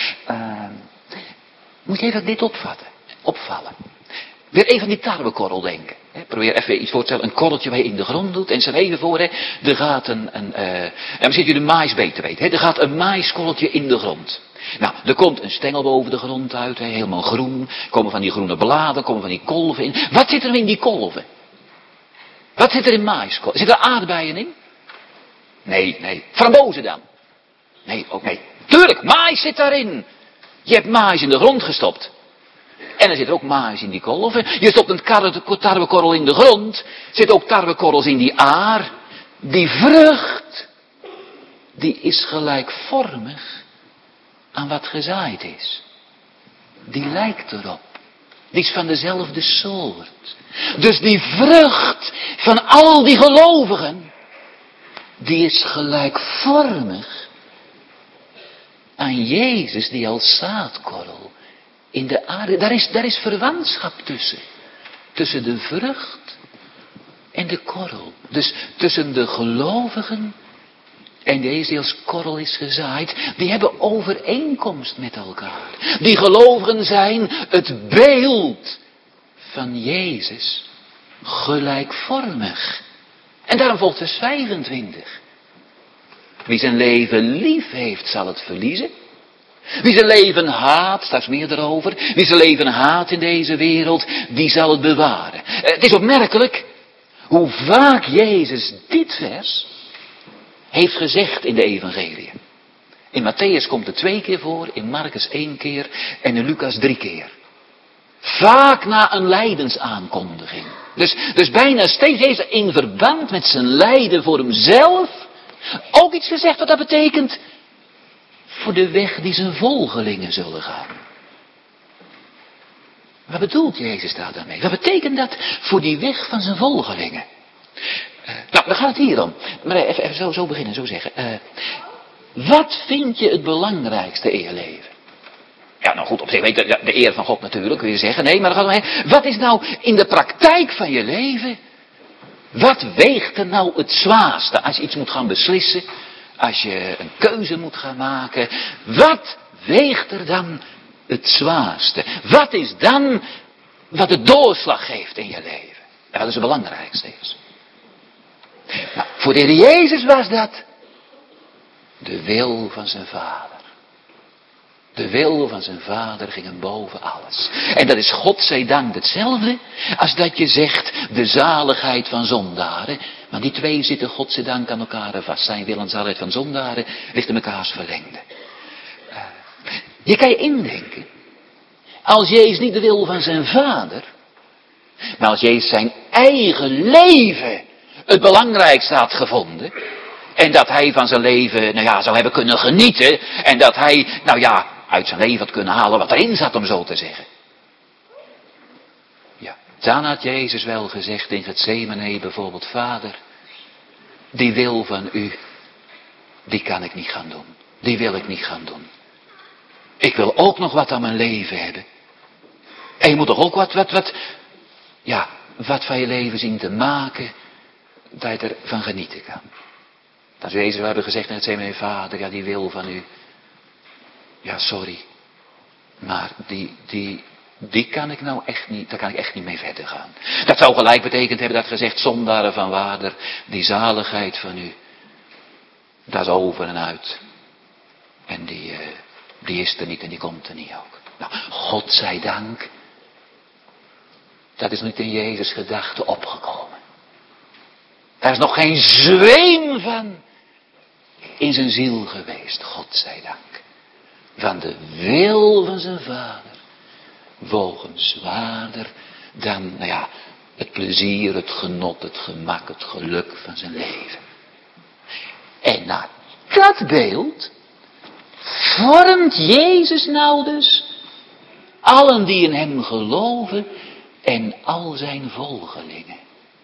Moet je even dit opvallen. Weer even aan die tarwekorrel denken. Probeer even iets voor te stellen. Een korreltje waar je in de grond doet. En stel even voor. Er gaat en misschien je de maïs beter weet. Er gaat een maïskorreltje in de grond. Nou, er komt een stengel boven de grond uit. Helemaal groen. Komen van die groene bladen. Komen van die kolven in. Wat zit er in die kolven? Wat zit er in maïskorrel? Zit er aardbeien in? Nee. Frambozen dan? Nee, ook nee. Tuurlijk, maïs zit daarin. Je hebt maïs in de grond gestopt. En er zit ook maïs in die kolven. Je stopt een tarwekorrel in de grond. Zit ook tarwekorrels in die aar. Die vrucht, die is gelijkvormig aan wat gezaaid is. Die lijkt erop. Die is van dezelfde soort. Dus die vrucht van al die gelovigen, die is gelijkvormig aan Jezus die als zaadkorrel in de aarde. Daar is verwantschap tussen. Tussen de vrucht en de korrel. Dus tussen de gelovigen en deze die als korrel is gezaaid, die hebben overeenkomst met elkaar. Die gelovigen zijn het beeld van Jezus gelijkvormig. En daarom volgt vers 25. Wie zijn leven lief heeft, zal het verliezen. Wie zijn leven haat, straks meer erover. Wie zijn leven haat in deze wereld, die zal het bewaren. Het is opmerkelijk hoe vaak Jezus dit vers heeft gezegd in de evangelie. In Matthäus komt het 2 keer voor, in Marcus 1 keer en in Lucas 3 keer. Vaak na een lijdensaankondiging. Dus bijna steeds Jezus in verband met zijn lijden voor hemzelf ook iets gezegd wat dat betekent voor de weg die zijn volgelingen zullen gaan. Wat bedoelt Jezus daar daarmee? Wat betekent dat voor die weg van zijn volgelingen? Nou, dan gaat het hier om. Maar even zo beginnen, zo zeggen. Wat vind je het belangrijkste in je leven? Ja, nou goed, op zich weet je, de eer van God natuurlijk, kun je zeggen. Nee, maar dan gaat het om, wat is nou in de praktijk van je leven? Wat weegt er nou het zwaarste als je iets moet gaan beslissen? Als je een keuze moet gaan maken. Wat weegt er dan het zwaarste? Wat is dan wat de doorslag geeft in je leven? En dat is het belangrijkste. Nou, voor de Heer Jezus was dat de wil van zijn Vader. De wil van zijn Vader ging hem boven alles. En dat is godzijdank hetzelfde als dat je zegt de zaligheid van zondaren. Want die twee zitten godzijdank aan elkaar vast. Zijn wil en zaligheid van zondaren ligt in mekaars verlengde. Je kan je indenken. Als Jezus niet de wil van zijn Vader, maar als Jezus zijn eigen leven het belangrijkste had gevonden. En dat hij van zijn leven, zou hebben kunnen genieten. En dat hij, uit zijn leven had kunnen halen wat erin zat, om zo te zeggen. Ja, dan had Jezus wel gezegd in Getsemane bijvoorbeeld, Vader, die wil van u, die kan ik niet gaan doen. Die wil ik niet gaan doen. Ik wil ook nog wat aan mijn leven hebben. En je moet toch ook wat van je leven zien te maken, dat je ervan genieten kan. Dat is Jezus, we hebben gezegd in Getsemane, Vader, die wil van u. Ja, sorry. Maar die kan ik nou echt niet, daar kan ik echt niet mee verder gaan. Dat zou gelijk betekend hebben dat gezegd, zondaren van Vader, die zaligheid van u, dat is over en uit. En die is er niet en die komt er niet ook. Nou, God zij dank, dat is niet in Jezus' gedachte opgekomen. Daar is nog geen zweem van in zijn ziel geweest, God zij dank. Van de wil van zijn Vader woog hem zwaarder dan, het plezier, het genot, het gemak, het geluk van zijn leven. En naar dat beeld vormt Jezus nou dus allen die in hem geloven en al zijn volgelingen.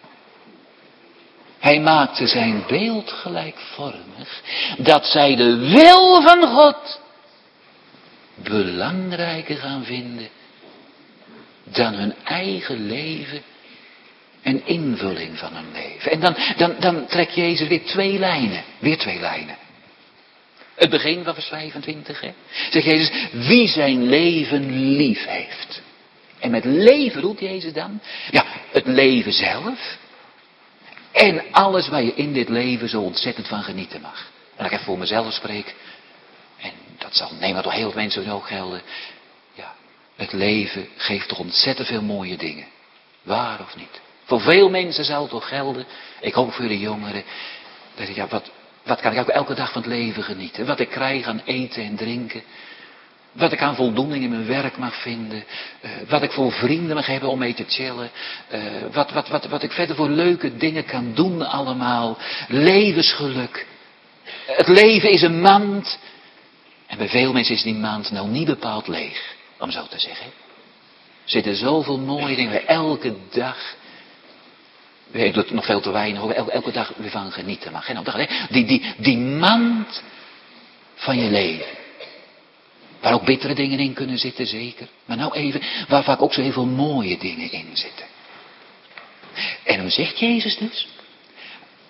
Hij maakte zijn beeld gelijkvormig, dat zij de wil van God belangrijker gaan vinden dan hun eigen leven en invulling van hun leven. En dan trekt Jezus weer twee lijnen. Het begin van vers 25, zegt Jezus, wie zijn leven lief heeft. En met leven doet Jezus dan, het leven zelf en alles waar je in dit leven zo ontzettend van genieten mag. En als ik even voor mezelf spreek, en dat zal maar toch heel veel mensen ook gelden. Ja, het leven geeft toch ontzettend veel mooie dingen. Waar of niet? Voor veel mensen zal het toch gelden. Ik hoop voor de jongeren. Dat ik, wat kan ik ook elke dag van het leven genieten? Wat ik krijg aan eten en drinken. Wat ik aan voldoening in mijn werk mag vinden. Wat ik voor vrienden mag hebben om mee te chillen. Wat ik verder voor leuke dingen kan doen allemaal. Levensgeluk. Het leven is een mand. En bij veel mensen is die maand nou niet bepaald leeg, om zo te zeggen. Er zitten zoveel mooie dingen waar elke dag, ik doe het nog veel te weinig, elke dag weer van genieten mag. Die mand van je leven. Waar ook bittere dingen in kunnen zitten, zeker. Maar nou even, waar vaak ook zo heel veel mooie dingen in zitten. En dan zegt Jezus dus,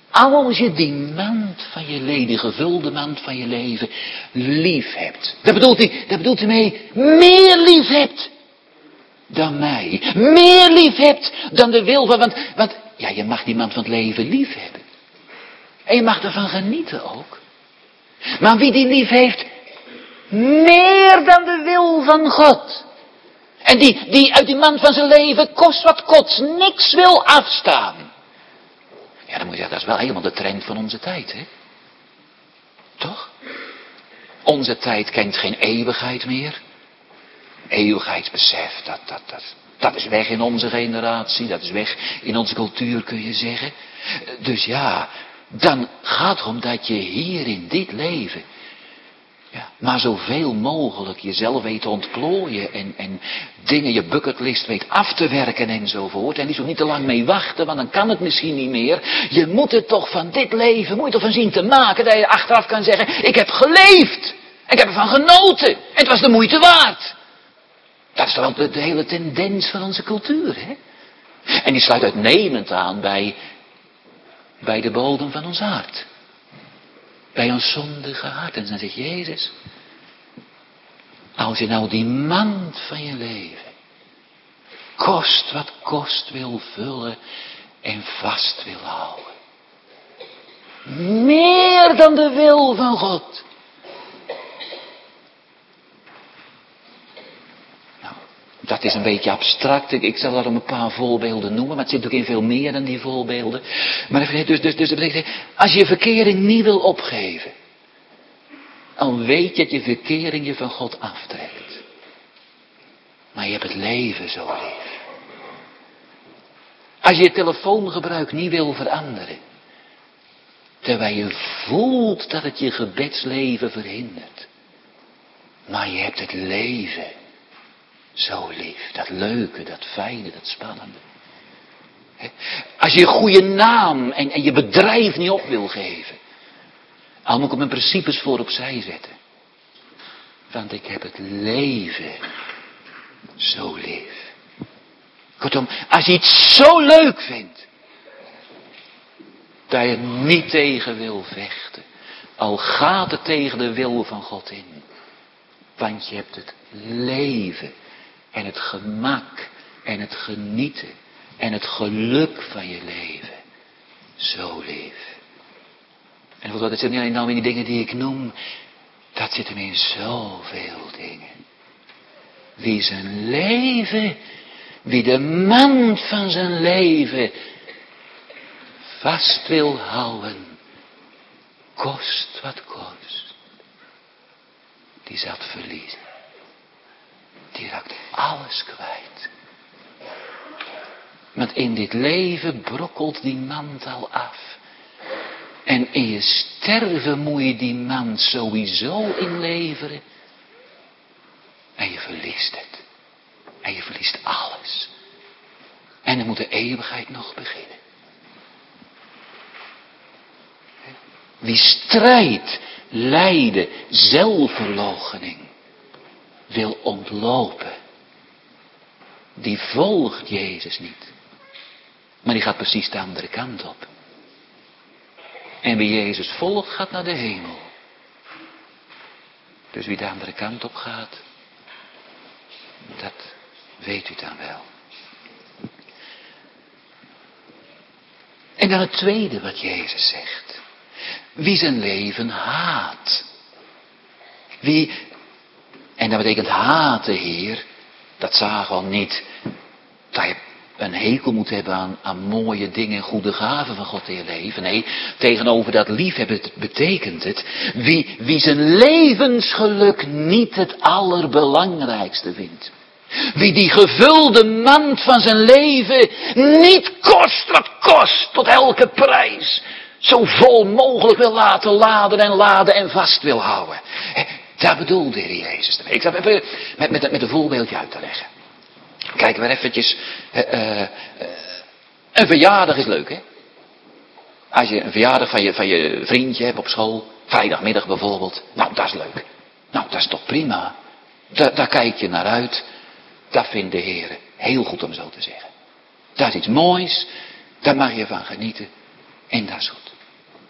Als je die mand van je leven, die gevulde mand van je leven, lief hebt. Dat bedoelt hij mee, meer lief hebt dan mij. Meer lief hebt dan de wil van, want ja, je mag die mand van het leven lief hebben. En je mag ervan genieten ook. Maar wie die lief heeft, meer dan de wil van God. En die uit die mand van zijn leven, kost wat kost, niks wil afstaan. Ja, dan moet je zeggen, dat is wel helemaal de trend van onze tijd, hè? Toch? Onze tijd kent geen eeuwigheid meer. Eeuwigheidsbesef, dat is weg in onze generatie, dat is weg in onze cultuur, kun je zeggen. Dus ja, dan gaat het om dat je hier in dit leven, ja, maar zoveel mogelijk jezelf weet te ontplooien en dingen, je bucketlist weet af te werken enzovoort. En die zo niet te lang mee wachten, want dan kan het misschien niet meer. Je moet het toch van dit leven, moet je toch van zien te maken, dat je achteraf kan zeggen, ik heb geleefd. En ik heb ervan genoten. En het was de moeite waard. Dat is toch wel de hele tendens van onze cultuur, hè? En die sluit uitnemend aan bij de bodem van ons hart. Bij ons zondige hart. En dan zegt Jezus, als je nou die mand van je leven, kost wat kost, wil vullen en vast wil houden. Meer dan de wil van God. Nou, dat is een beetje abstract. Ik zal daar een paar voorbeelden noemen, maar het zit ook in veel meer dan die voorbeelden. Maar dus dat betekent, als je verkering niet wil opgeven, dan weet je dat je verkering je van God aftrekt. Maar je hebt het leven zo lief. Als je je telefoongebruik niet wil veranderen, terwijl je voelt dat het je gebedsleven verhindert. Maar je hebt het leven zo lief. Dat leuke, dat fijne, dat spannende. Als je je goede naam en je bedrijf niet op wil geven. Al moet ik mijn principes voor opzij zetten. Want ik heb het leven zo lief. Kortom, als je iets zo leuk vindt, dat je niet tegen wil vechten. Al gaat het tegen de wil van God in. Want je hebt het leven en het gemak en het genieten en het geluk van je leven zo lief. En dat zit niet alleen nou in die dingen die ik noem. Dat zit hem in zoveel dingen. Wie zijn leven, wie de mand van zijn leven vast wil houden, kost wat kost, die zal het verliezen. Die raakt alles kwijt. Want in dit leven brokkelt die mand al af. En in je sterven moet je die mand sowieso inleveren. En je verliest het. En je verliest alles. En dan moet de eeuwigheid nog beginnen. Wie strijd, lijden, zelfverloochening wil ontlopen, die volgt Jezus niet. Maar die gaat precies de andere kant op. En wie Jezus volgt, gaat naar de hemel. Dus wie de andere kant op gaat, dat weet u dan wel. En dan het tweede wat Jezus zegt. Wie zijn leven haat. Wie, en dat betekent haten hier, dat zagen we al niet, dat je een hekel moet hebben aan mooie dingen en goede gaven van God in je leven. Nee, tegenover dat liefhebben betekent het, wie zijn levensgeluk niet het allerbelangrijkste vindt. Wie die gevulde mand van zijn leven niet kost wat kost, tot elke prijs, zo vol mogelijk wil laten laden en vast wil houden. Daar bedoelde de Heer Jezus ermee. Ik zal even met een voorbeeldje uit te leggen. Kijken we eventjes. Een verjaardag is leuk, hè? Als je een verjaardag van je vriendje hebt op school, vrijdagmiddag bijvoorbeeld. Nou, dat is leuk. Nou, dat is toch prima. Daar kijk je naar uit. Dat vindt de Heer heel goed om zo te zeggen. Dat is iets moois. Daar mag je van genieten. En dat is goed.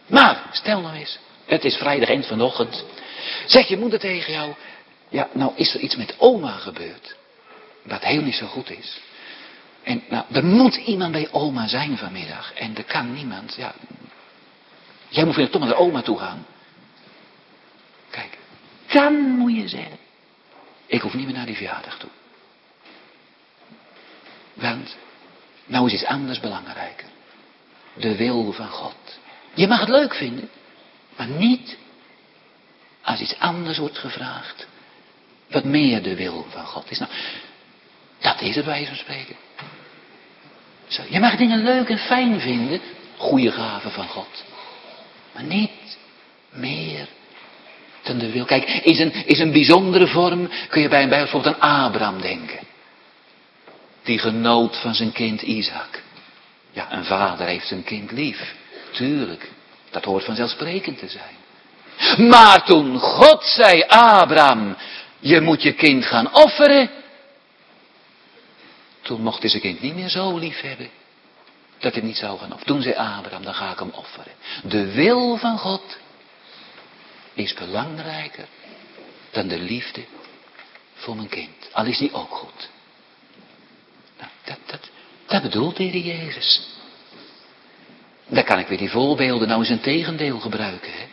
Maar, stel nou eens, het is vrijdag eind vanochtend. Zeg je moeder tegen jou, ja, nou is er iets met oma gebeurd. Wat heel niet zo goed is. En nou, er moet iemand bij oma zijn vanmiddag. En er kan niemand, ja. Jij moet toch naar de oma toe gaan. Kijk, dan moet je zeggen, ik hoef niet meer naar die verjaardag toe. Want, nou is iets anders belangrijker. De wil van God. Je mag het leuk vinden, maar niet als iets anders wordt gevraagd. Wat meer de wil van God is. Nou, dat is het bij wijze van spreken. Zo, je mag dingen leuk en fijn vinden, goede gaven van God. Maar niet meer dan de wil. Kijk, is een bijzondere vorm, kun je bij bijvoorbeeld aan Abraham denken. Die genoot van zijn kind Isaac. Ja, een vader heeft zijn kind lief. Tuurlijk, dat hoort vanzelfsprekend te zijn. Maar toen God zei, Abraham, je moet je kind gaan offeren. Toen mocht hij zijn kind niet meer zo lief hebben. Dat hij niet zou gaan offeren. Toen zei Abraham, dan ga ik hem offeren. De wil van God is belangrijker dan de liefde voor mijn kind. Al is die ook goed. Nou, dat bedoelt de Heer Jezus. Daar kan ik weer die voorbeelden nou eens een tegendeel gebruiken. Hè?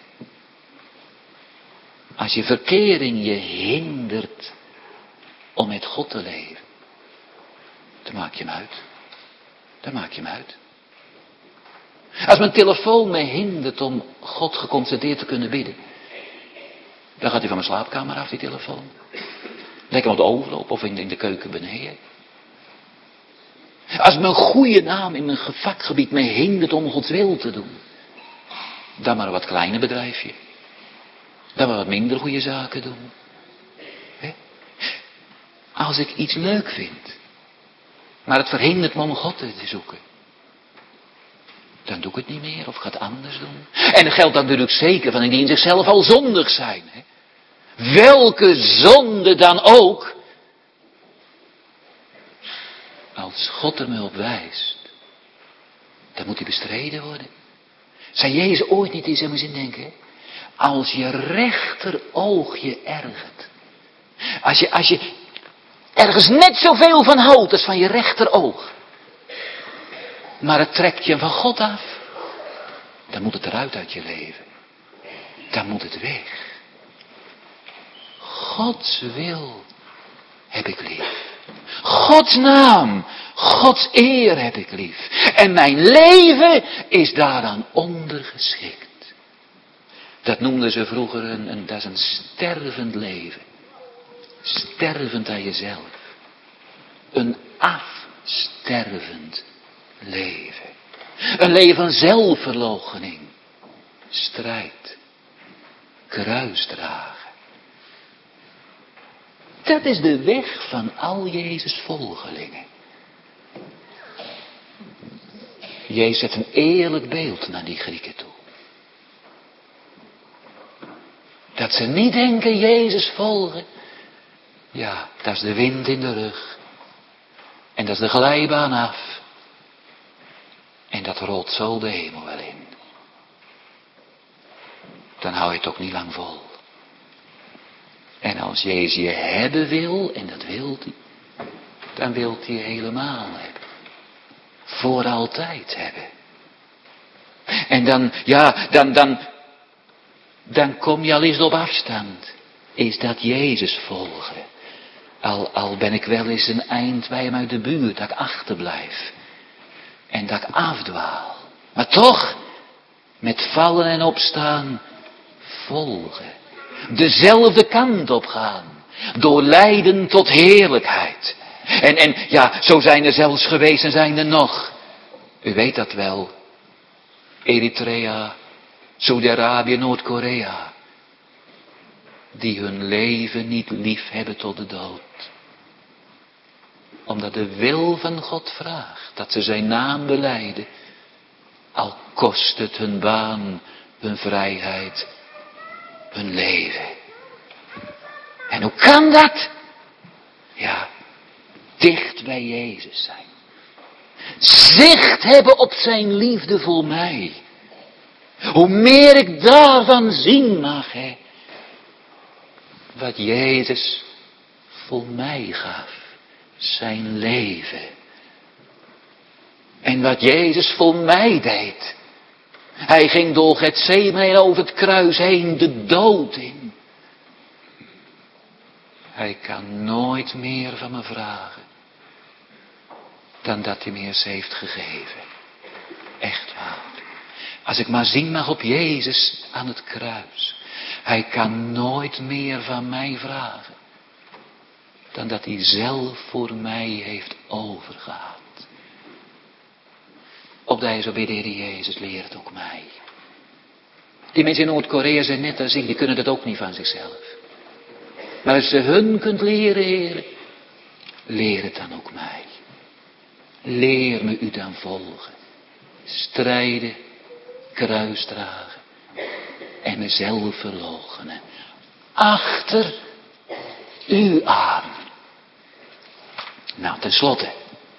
Als je verkering je hindert om met God te leven. Dan maak je hem uit. Dan maak je hem uit. Als mijn telefoon me hindert om God geconcentreerd te kunnen bidden. Dan gaat hij van mijn slaapkamer af, die telefoon. Lekker op de overloop of in de keuken beneden. Als mijn goede naam in mijn vakgebied me hindert om Gods wil te doen. Dan maar een wat kleiner bedrijfje. Dan maar wat minder goede zaken doen. He? Als ik iets leuk vind. Maar het verhindert me om God te zoeken. Dan doe ik het niet meer of ga het anders doen. En dat geldt dan natuurlijk zeker van die in zichzelf al zondig zijn. Hè? Welke zonde dan ook. Als God er me op wijst. Dan moet die bestreden worden. Zei Jezus ooit niet in zijn zin denken. Als je rechteroog je ergert. Als je ergens net zoveel van houdt als van je rechteroog. Maar het trekt je van God af. Dan moet het eruit uit je leven. Dan moet het weg. Gods wil heb ik lief. Gods naam, Gods eer heb ik lief. En mijn leven is daaraan ondergeschikt. Dat noemden ze vroeger dat is een stervend leven. Stervend aan jezelf. Een afstervend leven. Een leven van zelfverloochening. Strijd. Kruisdragen. Dat is de weg van al Jezus' volgelingen. Jezus zet een eerlijk beeld naar die Grieken toe. Dat ze niet denken Jezus volgen. Ja, dat is de wind in de rug. En dat is de glijbaan af. En dat rolt zo de hemel wel in. Dan hou je het ook niet lang vol. En als Jezus je hebben wil, en dat wil hij, dan wil hij je helemaal hebben. Voor altijd hebben. En dan, ja, dan kom je al eens op afstand. Is dat Jezus volgen. Al ben ik wel eens een eind bij hem uit de buurt, dat ik achterblijf. En dat ik afdwaal. Maar toch, met vallen en opstaan, volgen. Dezelfde kant op gaan. Door lijden tot heerlijkheid. En ja, zo zijn er zelfs geweest en zijn er nog. U weet dat wel. Eritrea, Saudi-Arabië, Noord-Korea. Die hun leven niet lief hebben tot de dood. Omdat de wil van God vraagt dat ze zijn naam belijden. Al kost het hun baan, hun vrijheid, hun leven. En hoe kan dat? Ja, dicht bij Jezus zijn. Zicht hebben op zijn liefde voor mij. Hoe meer ik daarvan zien mag, hè. Wat Jezus voor mij gaf. Zijn leven. En wat Jezus voor mij deed. Hij ging door Getsemane over het kruis heen de dood in. Hij kan nooit meer van me vragen. Dan dat hij me eerst heeft gegeven. Echt waar. Als ik maar zien mag op Jezus aan het kruis. Hij kan nooit meer van mij vragen. Dan dat hij zelf voor mij heeft overgehad. Opdat hij zo bij de Heer Jezus leert ook mij. Die mensen in Noord-Korea zijn net als ik, die kunnen dat ook niet van zichzelf. Maar als je hun kunt leren, Heer, leer het dan ook mij. Leer me u dan volgen. Strijden, kruis dragen en mezelf verloochenen. Achter u aan. Nou, tenslotte.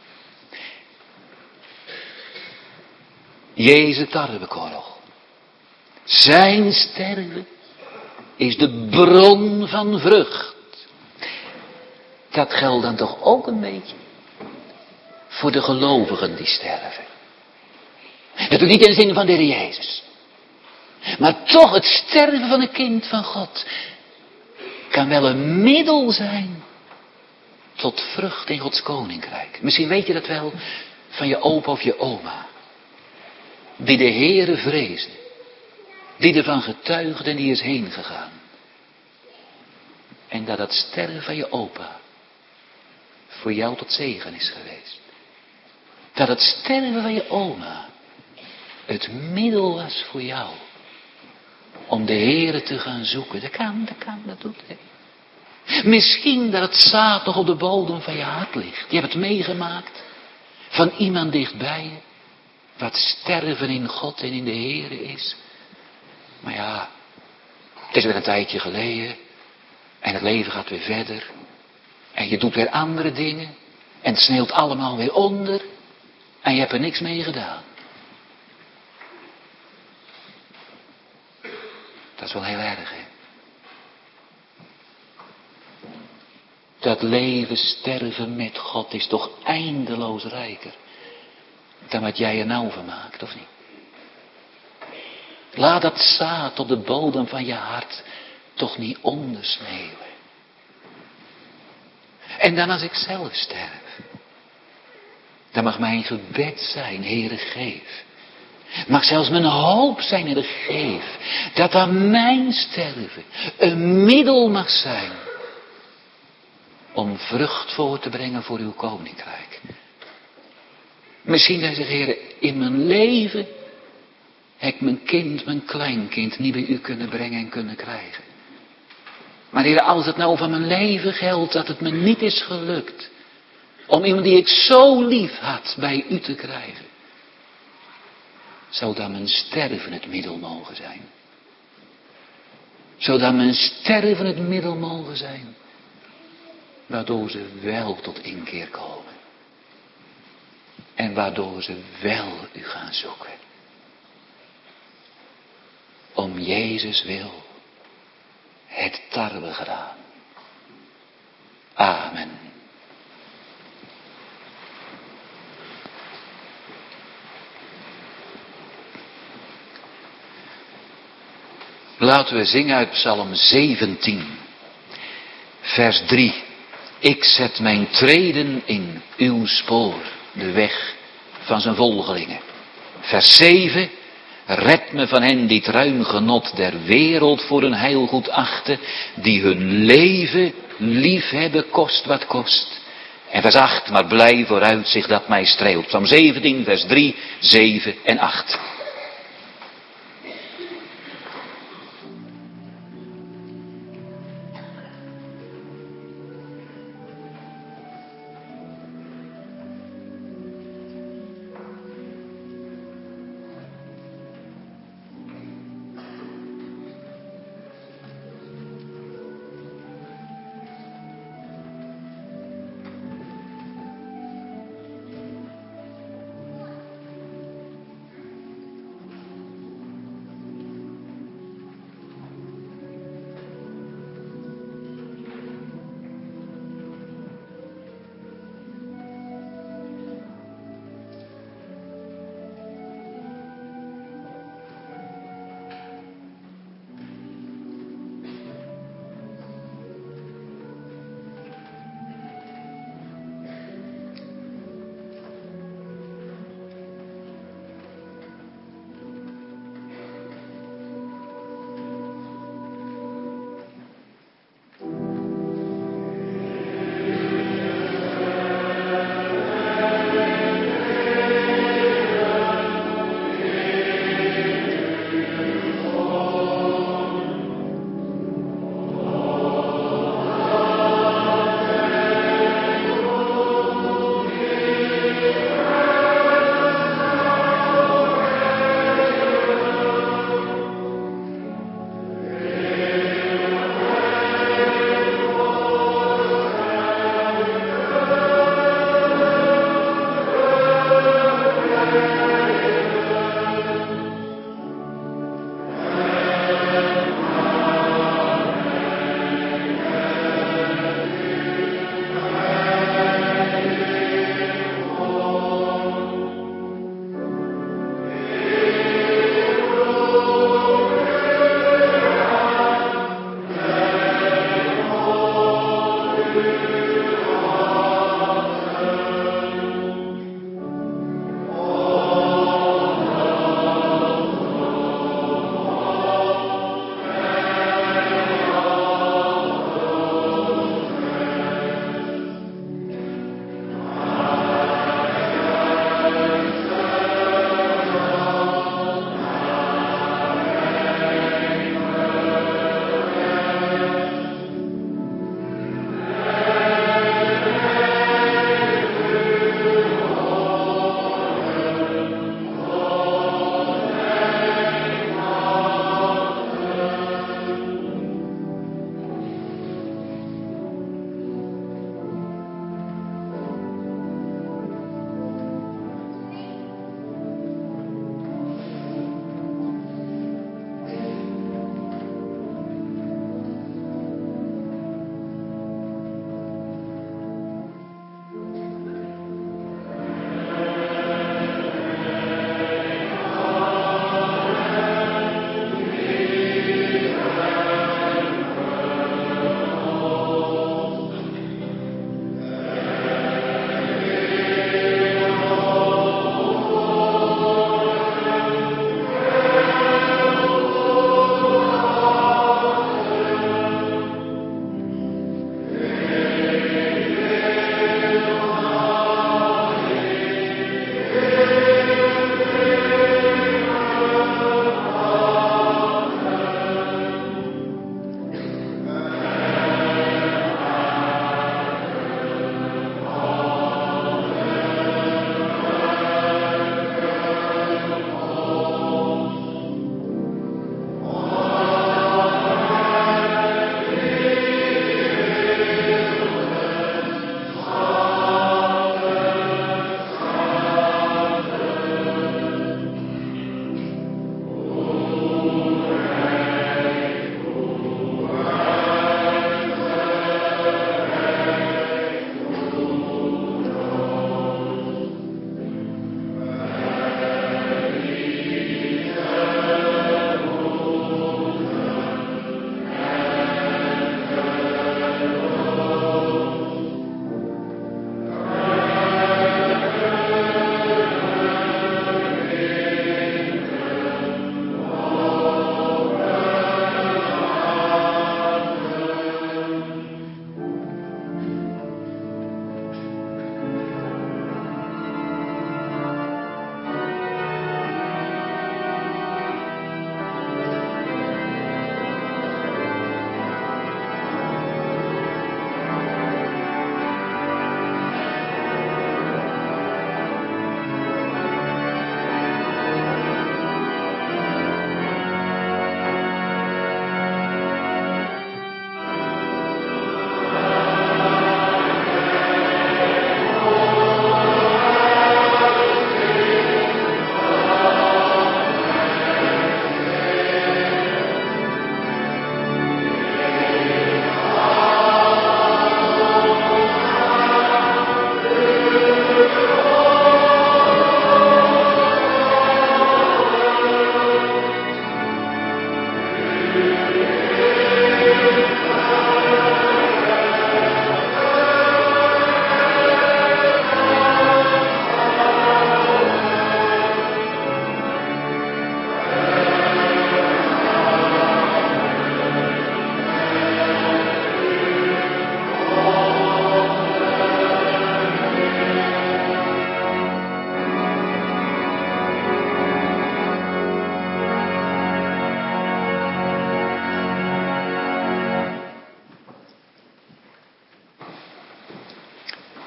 Jezus tarwekorrel. Zijn sterven is de bron van vrucht. Dat geldt dan toch ook een beetje voor de gelovigen die sterven. Dat doet niet in de zin van de Heer Jezus. Maar toch het sterven van een kind van God kan wel een middel zijn tot vrucht in Gods koninkrijk. Misschien weet je dat wel van je opa of je oma. Die de Heere vreesde. Die ervan getuigde en die is heen gegaan. En dat het sterven van je opa voor jou tot zegen is geweest. Dat het sterven van je oma het middel was voor jou. Om de Heere te gaan zoeken. Dat doet hij. Misschien dat het zaad nog op de bodem van je hart ligt. Je hebt het meegemaakt van iemand dichtbij je. Wat sterven in God en in de Heere is. Maar ja, het is weer een tijdje geleden. En het leven gaat weer verder. En je doet weer andere dingen. En het sneeuwt allemaal weer onder. En je hebt er niks mee gedaan. Dat is wel heel erg, hè. Dat leven sterven met God is toch eindeloos rijker. Dan wat jij er nou van maakt, of niet? Laat dat zaad op de bodem van je hart toch niet ondersneeuwen. En dan als ik zelf sterf. Dan mag mijn gebed zijn, Heere geef. Mag zelfs mijn hoop zijn, Heere geef. Dat aan mijn sterven een middel mag zijn. Om vrucht voor te brengen voor uw koninkrijk. Misschien dat je zegt, Heer, in mijn leven heb ik mijn kind, mijn kleinkind niet bij u kunnen brengen en kunnen krijgen. Maar Heer, als het nou van mijn leven geldt dat het me niet is gelukt om iemand die ik zo lief had bij u te krijgen. Zou dan mijn sterven het middel mogen zijn? Zou dan mijn sterven het middel mogen zijn? Waardoor ze wel tot inkeer komen. En waardoor ze wel u gaan zoeken. Om Jezus wil. Het tarwe gedaan. Amen. Laten we zingen uit Psalm 17. Vers 3. Ik zet mijn treden in uw spoor. De weg van zijn volgelingen. Vers 7. Red me van hen die het ruim genot der wereld voor hun heilgoed achten. Die hun leven lief hebben kost wat kost. En vers 8. Maar blij vooruitzicht dat mij streelt. Psalm 17 vers 3, 7 en 8.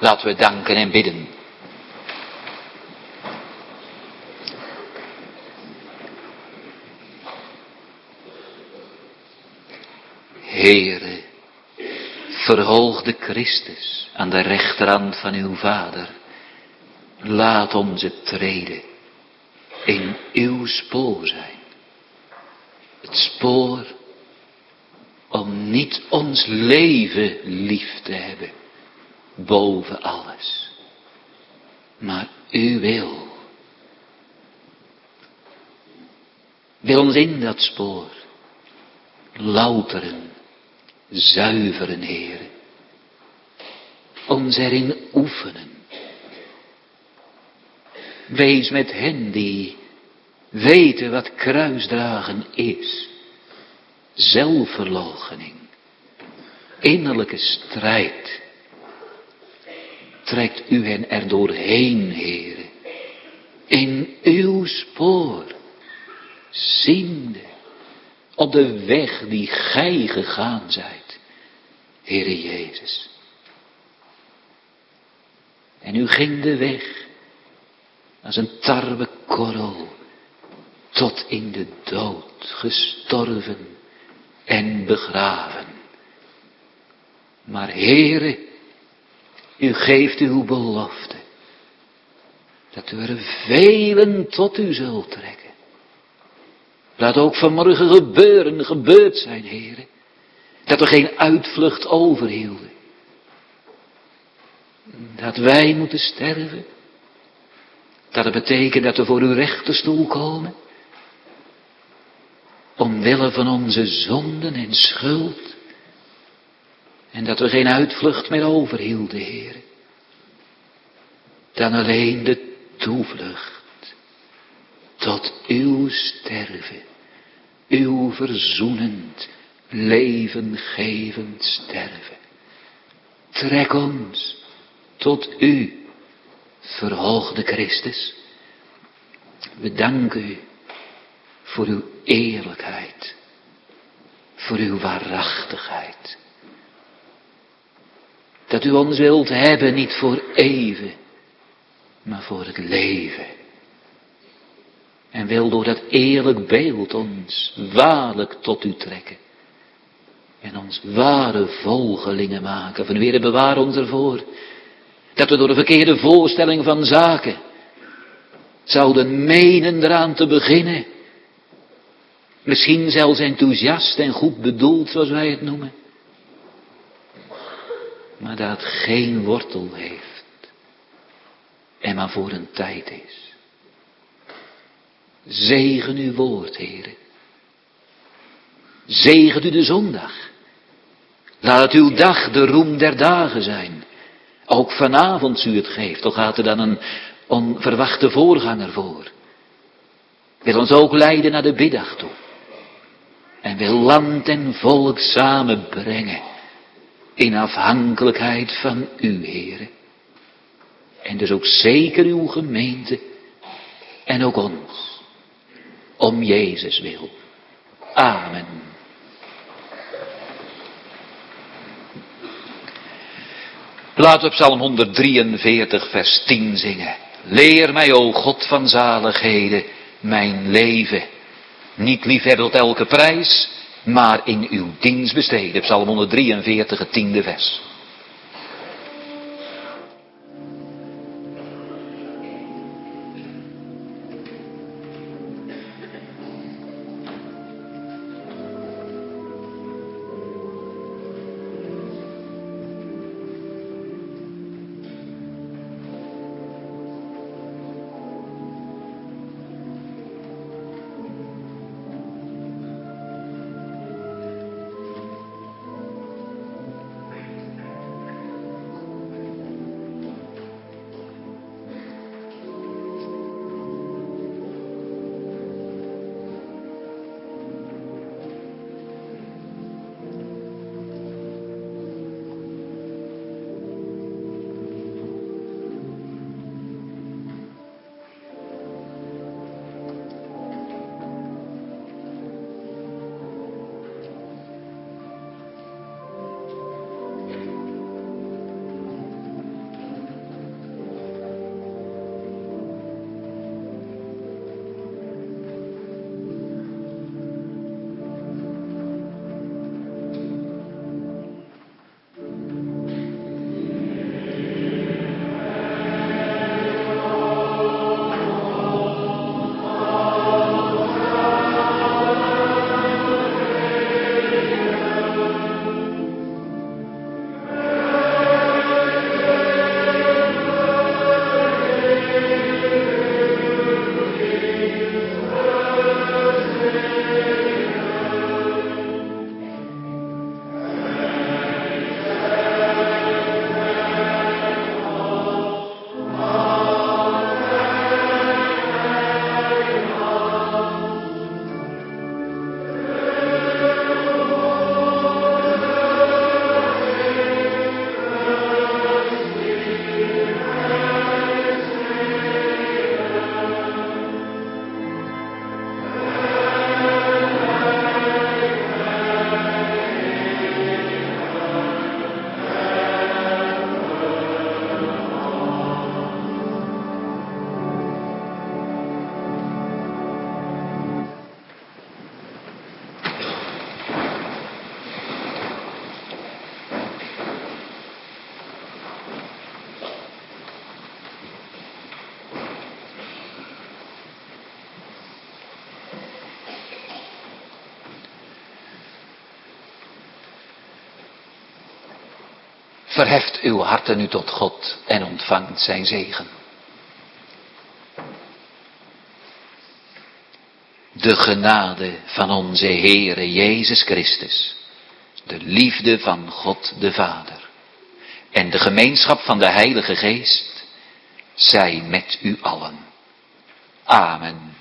Laten we danken en bidden. Heere, verhoogde Christus aan de rechterhand van uw Vader. Laat onze treden in uw spoor zijn. Het spoor om niet ons leven lief te hebben boven alles, maar uw wil. Wil ons in dat spoor louteren, zuiveren, Heere. Ons erin oefenen. Wees met hen die weten wat kruisdragen is. Zelfverloochening. Innerlijke strijd. Trekt u hen er doorheen, Heere. In uw spoor. Ziende. Op de weg die gij gegaan zijt. Heere Jezus. En u ging de weg. Als een tarwekorrel. Tot in de dood. Gestorven. En begraven. Maar Heere. U geeft uw belofte. Dat u er velen tot u zult trekken. Laat ook vanmorgen gebeurd zijn, Heere. Dat we geen uitvlucht overhielden. Dat wij moeten sterven. Dat het betekent dat we voor uw rechterstoel komen. Omwille van onze zonden en schuld. En dat we geen uitvlucht meer overhielden, Heere. Dan alleen de toevlucht tot uw sterven. Uw verzoenend, levengevend sterven. Trek ons tot u, verhoogde Christus. We danken u voor uw eerlijkheid, voor uw waarachtigheid. Dat u ons wilt hebben, niet voor even, maar voor het leven. En wil door dat eerlijk beeld ons waarlijk tot u trekken. En ons ware volgelingen maken. Van Heere, bewaar ons ervoor. Dat we door de verkeerde voorstelling van zaken zouden menen eraan te beginnen. Misschien zelfs enthousiast en goed bedoeld, zoals wij het noemen. Maar dat het geen wortel heeft. En maar voor een tijd is. Zegen uw woord, Heere. Zegent u de zondag. Laat uw dag de roem der dagen zijn. Ook vanavond u het geeft, toch gaat er dan een onverwachte voorganger voor. Wil ons ook leiden naar de biddag toe. En wil land en volk samenbrengen. In afhankelijkheid van u, Heere. En dus ook zeker uw gemeente. En ook ons. Om Jezus wil. Amen. Laten we Psalm 143 vers 10 zingen. Leer mij, o God van zaligheden, mijn leven. Niet liefhebben tot elke prijs, maar in uw dienst besteden. Psalm 143, het 10e vers. verheft uw harten nu tot God en ontvangt zijn zegen. De genade van onze Heere Jezus Christus, de liefde van God de Vader en de gemeenschap van de Heilige Geest zij met u allen. Amen.